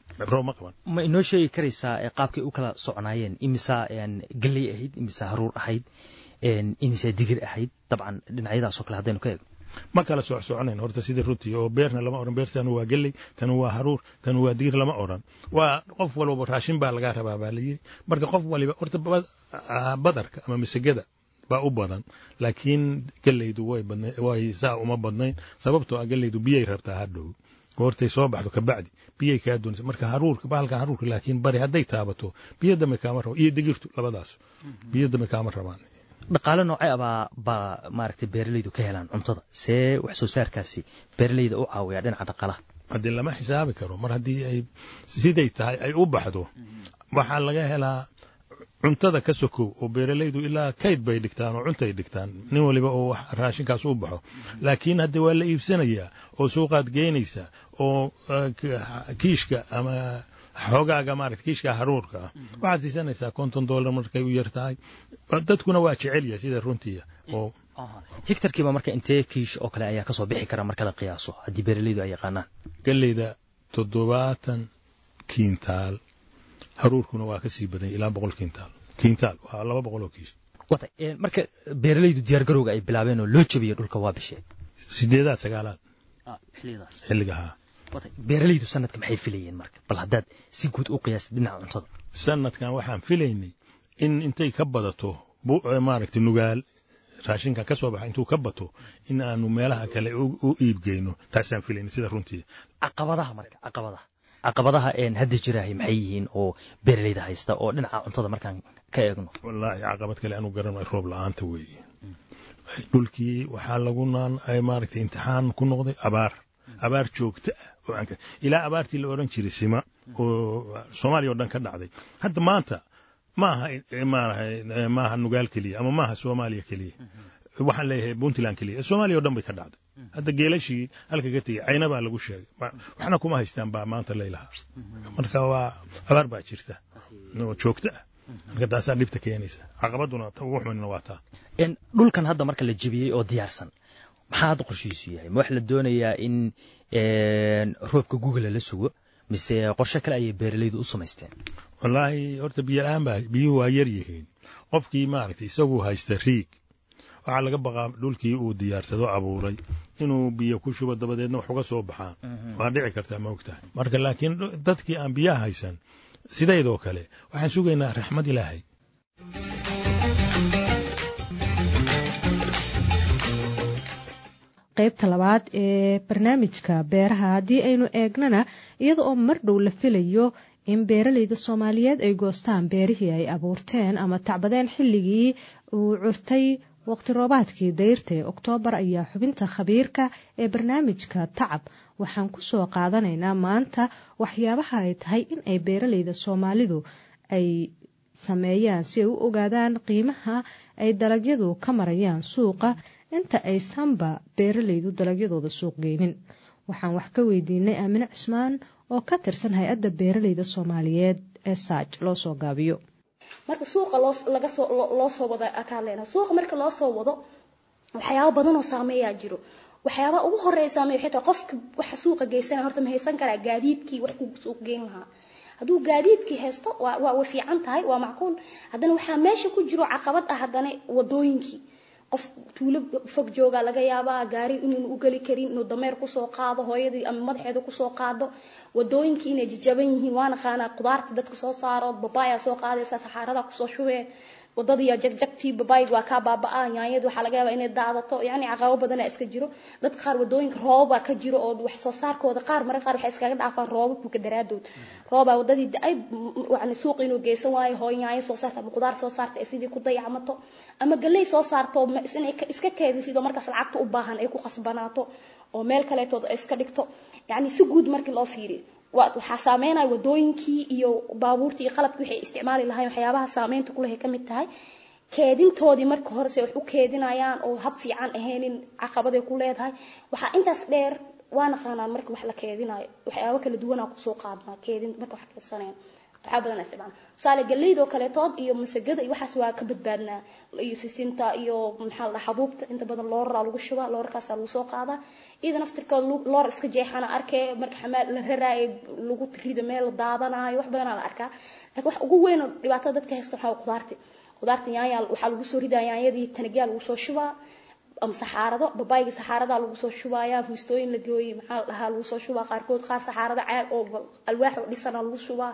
roob ma qaban. ma inoo sheegi karaysaa qaabkay u kala soconaayeen imisa galley ahayd imisa haruur ahayd imisa digir ahayd dabcan dhinacyadaasoo kale haddaynu ka eegno ma kala soconayn horta sidii runtii oo beerna lama odhan beertan waa galley tan waa haruur tan waa digir lama odhan waa qof walba raashin baa laga rabaa baa la yiri marka qof waliba horta badarka ama misagada baa u badan laakiin galleydu way saa uma badnayn sababtoo ah galleydu biyay rabtaa hadhow goortay soo baxdo ka bacdi biyay kaa doonaysa marka bahalka haruurka laakiin bari hadday taabato biyo dambe kaama rabo iyo digirtu labadaas biyo dambe kaama rabaan. dhaqaale noocee baa maaragtay beeralaydu ka helaan cuntada see wax soo saarkaasi beeralayda u caawiyaa dhinaca dhaqaalaha haddii lama xisaabi karo mar haddii ay siday tahay ay u baxdo waxaa laga helaa cuntada ka sokow oo beeralaydu ilaa kayd bay dhigtaan oo cuntay dhigtaan nin waliba oo raashinkaas u baxo laakiin hadda waa la iibsanayaa oo suuqaad geynaysa oo kiishka ama xoogaaga maaragtay kiishka haruurka ah waxaad siisanaysaa $50 markay u yar tahay dadkuna waa jecel yahay sida runtiya oo hektarkiiba marka intee kiish oo kale ayaa kasoo bixi kara marka la qiyaaso haddii beeralaydu ay yaqaanaan galleyda 70 kiintaal haruurkuna waa kasii badan ilaa 100 kiintaal waa 200 oo kiish marka beeralaydu diyaar garowga ay bilaabeen oo loo jabiyo dhulka waa bishee 8aad 9aad xilligaha beeralaydu sanadka maxay filayeen marka bal haddaad si guud u qiyaastay dhinaca cuntada sanadkan waxaan filaynay in intay ka badato maaragtay nugaal raashinka ka soo baxa intuu ka bato in aanu meelaha kale u iibgeyno taasaan filaynay sida runtii caqabadaha hadda jiraahay maxay yihiin oo beeralayda haysta oo dhinaca cuntada markaan ka eegno wallaahi caqabad kale aanu garanay roob la'aanta weeye dhulkii waxaa lagu maaragtay imtixaan ku noqday abaar joogta ah oo ilaa abaartii la oran jiray sima oo Soomaaliya oo dhan ka dhacday hadda maanta maaha nugaal kaliya ama maaha Soomaaliya kaliya waxaan leeyahay Puntland kaliya Soomaaliya oo dhan bay ka dhacday hadda geelashii halka ka tagay ayna baa lagu sheegay waxna kuma haystaan baa maanta leeyahay marka waa abaar baa jirta joogta ah marka taasaa dhibta keenaysa caqabaduna ugu xumina waa taa dhulkan hadda marka la jabiyey oo diyaarsan maxaa hadda qorshihiisu yahay ma wax la doonayaa in roobka Google la sugo mise qorshe kale ayay beeralaydu u samaysteen wallaahi horta biyuhu waa yar yihiin qofkii maaragtay isagu haysta riig waxaa laga baqaa dhulkii uu diyaarsado abuuray inuu biyo ku shubo dabadeedna wax uga soo baxaan waa dhici kartaa ma ogtahay marka laakiin dadkii aan biyaha haysan sidaydoo kale waxaan sugaynaa raxmad ilaahay qaybta labaad ee barnaamijka beeraha haddii aynu eegnana iyada oo mar dhow la filayo in beeralayda Soomaaliyeed ay goostaan beerihii ay abuurteen ama tacbadeen xilligii uu curtay waqti roobaadkii dayrta ee Oktoobar ayaa xubinta khabiirka ee barnaamijka tacab waxaan ku soo qaadanaynaa maanta waxyaabaha ay tahay in ay beeralayda Soomaalidu ay sameeyaan si ay u ogaadaan qiimaha ay dalagyadu ka marayaan suuqa inta aysanba beeralaydu dalagyadooda suuq geynin waxaan wax ka weydiinay Aamine Cismaan oo ka tirsan hay'adda beeralayda Soomaaliyeed ee SAJ loo soo gaabiyo marka suuqa loo soo wado akaalena suuqa marka loo soo wado waxyaabo badan oo saameeyaa jiro waxyaaba ugu horeeya saameeyo xitaa qofka waxa suuqa geysana horta ma haysan karaa gaadiidkii wax ku suuq geyn lahaa hadduu gaadiidkii haysto waa fiican tahay waa macquul haddana waxaa meesha ku jiro caqabad ah haddana wadooyinkii qof tuulo fog jooga laga yaabaa gaari inuu u gali karin inuu dameer ku soo qaado hooyadii ama madaxeeda ku soo qaado wadooyinkii inay jajaban yihiin waana qaana qudaarta dadka soo saaro babaya soo qaadaysa saxarada ku soo shubee wadadii jagjagtii babayg waa ka baabaa yaanyadu waxa laga yaabaa inay daadato yani caqabo badan iska jiro dadka qaar wadooyinka rooba ka jiro oo wax soo saarkooda qaar marka qaar waxay iskaga dhaafaan roobabku ka daraadood rooba wadadii ay yani suuq inuu geysan waayo hooyaayo soo saarta ama qudaar soo saarta sidii ku dayacmato ama galey soo saarto inay iska keediso markaas lacagta u baahan ay ku qasbanaato oo meel kale tood iska dhigto yani si guud markii loo fiiriyo waxa saameynaya wadooyinkii iyo baabuurtii iyo qalabkii waxay isticmaali lahaayeen waxyaabaha saameynta ku leh ka mid tahay keedintoodii marka hore say wax u keedinayaan oo hab fiican ahaynin caqabaday ku leedahay waxaa intaas dheer waa naqaanaan marka wax la keedinayo waxyaabo kala duwanaa kusoo qaadnaa keedin marka wax keedsanayaan waxaa badan isticmaal tusaale galleyda oo kaleetood iyo masagada iyo waxaas waa ka badbaadnaa iyo sisinta iyo maxaa la xabuubta inta badan looraa lagu shubaa loorkaas lagu soo qaadaa iyada naftirkooda loor iska jeexana arkay marka xamaal la raraayo lagu rido meel daadanayo wax badan la arkaa laakiin wax ugu weyn oo dhibaatada dadka haysta waxaa qudaarta yaanya waxaa lagu soo ridaa yaanyadii tanagiya lagu soo shubaa ama saxaarado babayga saxaarada lagu soo shubayaa fuustooyin la gooyay maxaa dhahaa lagu soo shubaa qaarkood qaar saxaarada caag oo alwaax oo dhisan lagu shubaa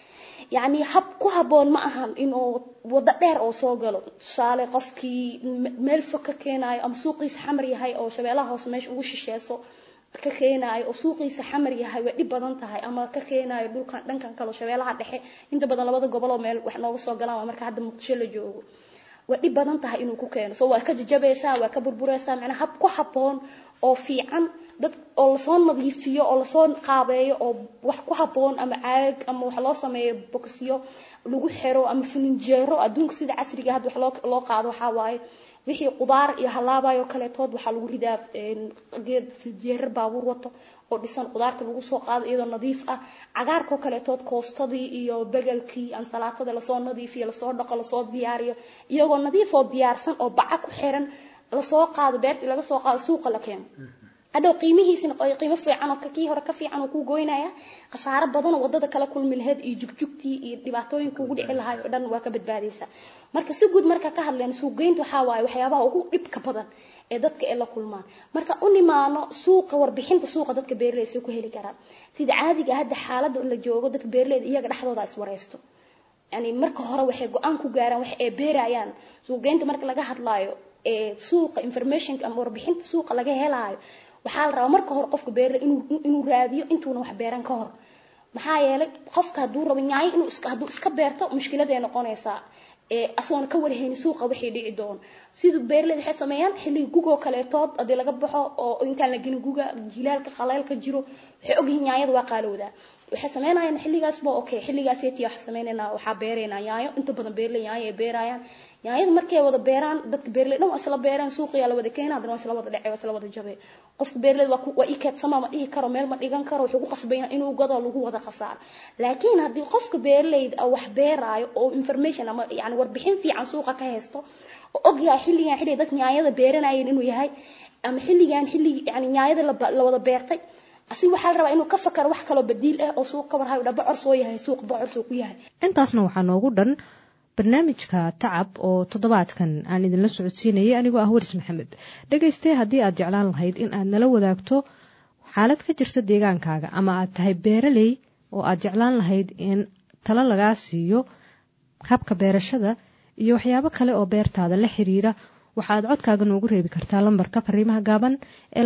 yani hab ku haboon ma ahan inuu wada dheer oo soo galo tusaale qofkii meel fog ka keenayo ama suuqiisa xamar yahay oo shabeelaha hoose meesha ugu shisheeso ka keenayo oo suuqiisa xamar yahay way dhib badan tahay ama ka keenayo dhulkan dhankan kale shabeelaha dhexe inta badan labada gobol oo meel wax nooga soo galaan marka hadda Muqdisho la joogo way dhib badan tahay inuu ku keeno soo waa ka jajabaysaa waa ka burburaysaa macna hab ku haboon oo fiican dad oo la soo nadiifiyo oo la soo qaabeeyo oo wax ku haboon ama caag ama wax loo sameeyo boxyo lagu xiro ama fininjeero adduunka sida casriga hadda wax loo qaado waxa waaye wixii qudaar iyo halaabayo kale tood waxa lagu ridaa geed fininjeer baabuur wato oo dhisan qudaarta lagu soo qaado iyadoo nadiif ah cagaarka kale tood koostadii iyo bagalkii ansalaatada la soo nadiifiyo la soo dhaqo la soo diyaariyo iyagoo nadiif oo diyaarsan oo bac ku xiran la soo qaado beerta laga soo qaado suuqa la keeno hadhow qiimihiisina qiimo fiican oo kii hore ka fiican oo ku goynaya khasaaro badan oo wadada kala kulmi lahayd iyo jugjugtii iyo dhibaatooyinka ugu dhici lahaay oo dhan waa ka badbaadaysa marka si guud marka ka hadleen suuq geynta waxa waaye waxyaabaha ugu dhibka badan ee dadka ay la kulmaan marka u nimaano suuqa warbixinta suuqa dadka beeraleyda ku heli karaan sida caadiga hadda xaaladda la joogo dadka beeraleyda iyaga dhaxdooda is wareysto yani marka hore waxay go'aan ku gaaraan wax ay beerayaan suuq geynta marka laga hadlaayo ee suuqa information ama warbixinta suuqa laga helaayo waxaa la rabaa marka hore qofka beerle inuu raadiyo intuuna wax beeran ka hor maxaa yeelay qofka hadduu rabo yaay inuu iska beerto mushkilad ay noqonaysaa asoon ka warhaynin suuqa wixii dhici doon sidoo beerleyda waxay sameeyaan xilli gugo kaleetood hadii laga baxo oo intaan la gelin guga jilaalka qaleelka jiro waxay ogyihiin yaayada waa qaalowda waxay sameeyaan xilligaas boo okay xilligaas ay wax sameeynayna waxa beereena yaayo inta badan beerley yaay ay beerayaan yaayada markay wada beeraan dadka beerley dhan isla beeraan suuqiya la wada keenaa hadana isla wada dhacay isla wada jabay qofka beerley waa ikeed sama ma dhihi karo meel ma dhigan karo wuxuu ku qasbaya inuu gado lagu wada khasaar laakiin hadii qofka beerley wax beeraayo oo information ama yani warbixin fiican suuqa ka haysto oo ogyahay xilligan xilli dadka yaayada beeranayeen inuu yahay ama xilligan yani yaayada la wada beertay asi waxa la rabaa inuu ka fakaro wax kale badiil ah oo suuq ka warhayo bocor soo yahay suuq bocor soo ku yahay intaasna waxaa noogu dhan barnaamijka tacab oo toddobaadkan aan idinla socodsiinayay anigoo ah waris maxamed dhagaystay haddii aad jeclaan lahayd in aad nala wadaagto xaalad ka jirta deegaankaaga ama aad tahay beeraley oo aad jeclaan lahayd in talo lagaa siiyo habka beerashada iyo waxyaabo kale oo beertaada la xiriira waxaad codkaaga noogu reebi kartaa lambarka fariimaha gaaban ee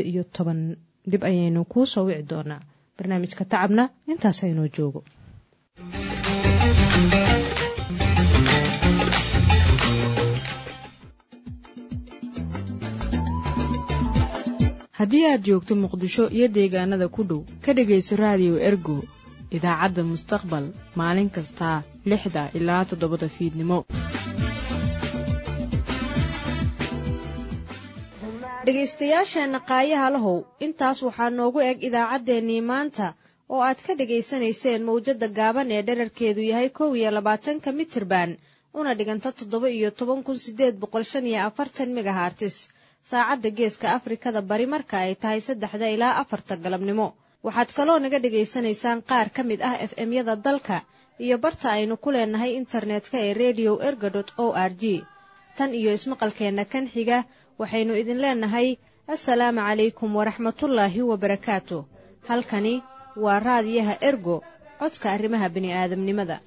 2012 dib ayaynu kuu soo wici doonaa barnaamijka tacabna intaas aynoo joogo haddii aad joogto muqdisho iyo deegaanada ku dhow ka dhegayso raadiyo ergo idaacadda mustaqbal maalin kasta 6 ilaa 7 fiidnimo dhegaystayaasheenna qaayaha lahow intaas waxaa noogu eg idaacaddeenii maanta oo aad ka dhegaysanayseen mawjadda gaaban ee dherarkeedu yahay 21 mitirban una dhiganta 17,845 megahartis saacadda geeska afrikada bari marka ay tahay 3 ilaa 4 galabnimo waxaad kaloo naga dhegaysanaysaan qaar ka mid ah FM-yada dalka iyo barta aynu ku leenahay internetka ee radio erga.org tan iyo ismaqalkeenna kan xiga waxaynu idin leenahay assalaamu calaykum waraxmatullaahi wabarakaatu halkani waa raadiyaha ergo codka arrimaha bini'aadamnimada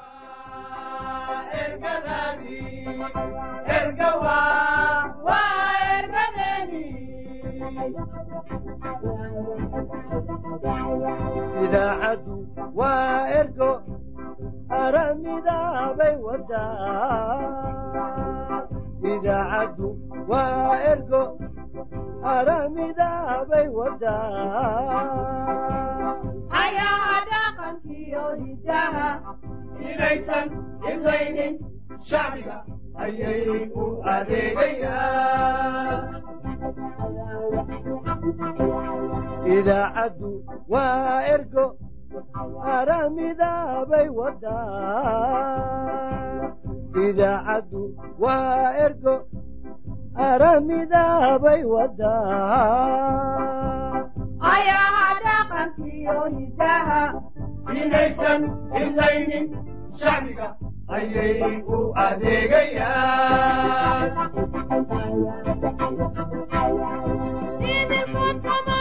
idaacaddu waa ergo aramidaabay wadaa idaacaddu waa ergo aramidaabay wadaa ayaa dhaqankiyo hidaha inaysan idlaynin shacbiga ayay u adeegayaan idaacaddu waa ergo aramidaabay wadaa idaacaddu waa ergo aramidaabay wadaa ayaha dhaqankiyo hidaha inaysan idlaynin shacbiga ayay u adeegayaan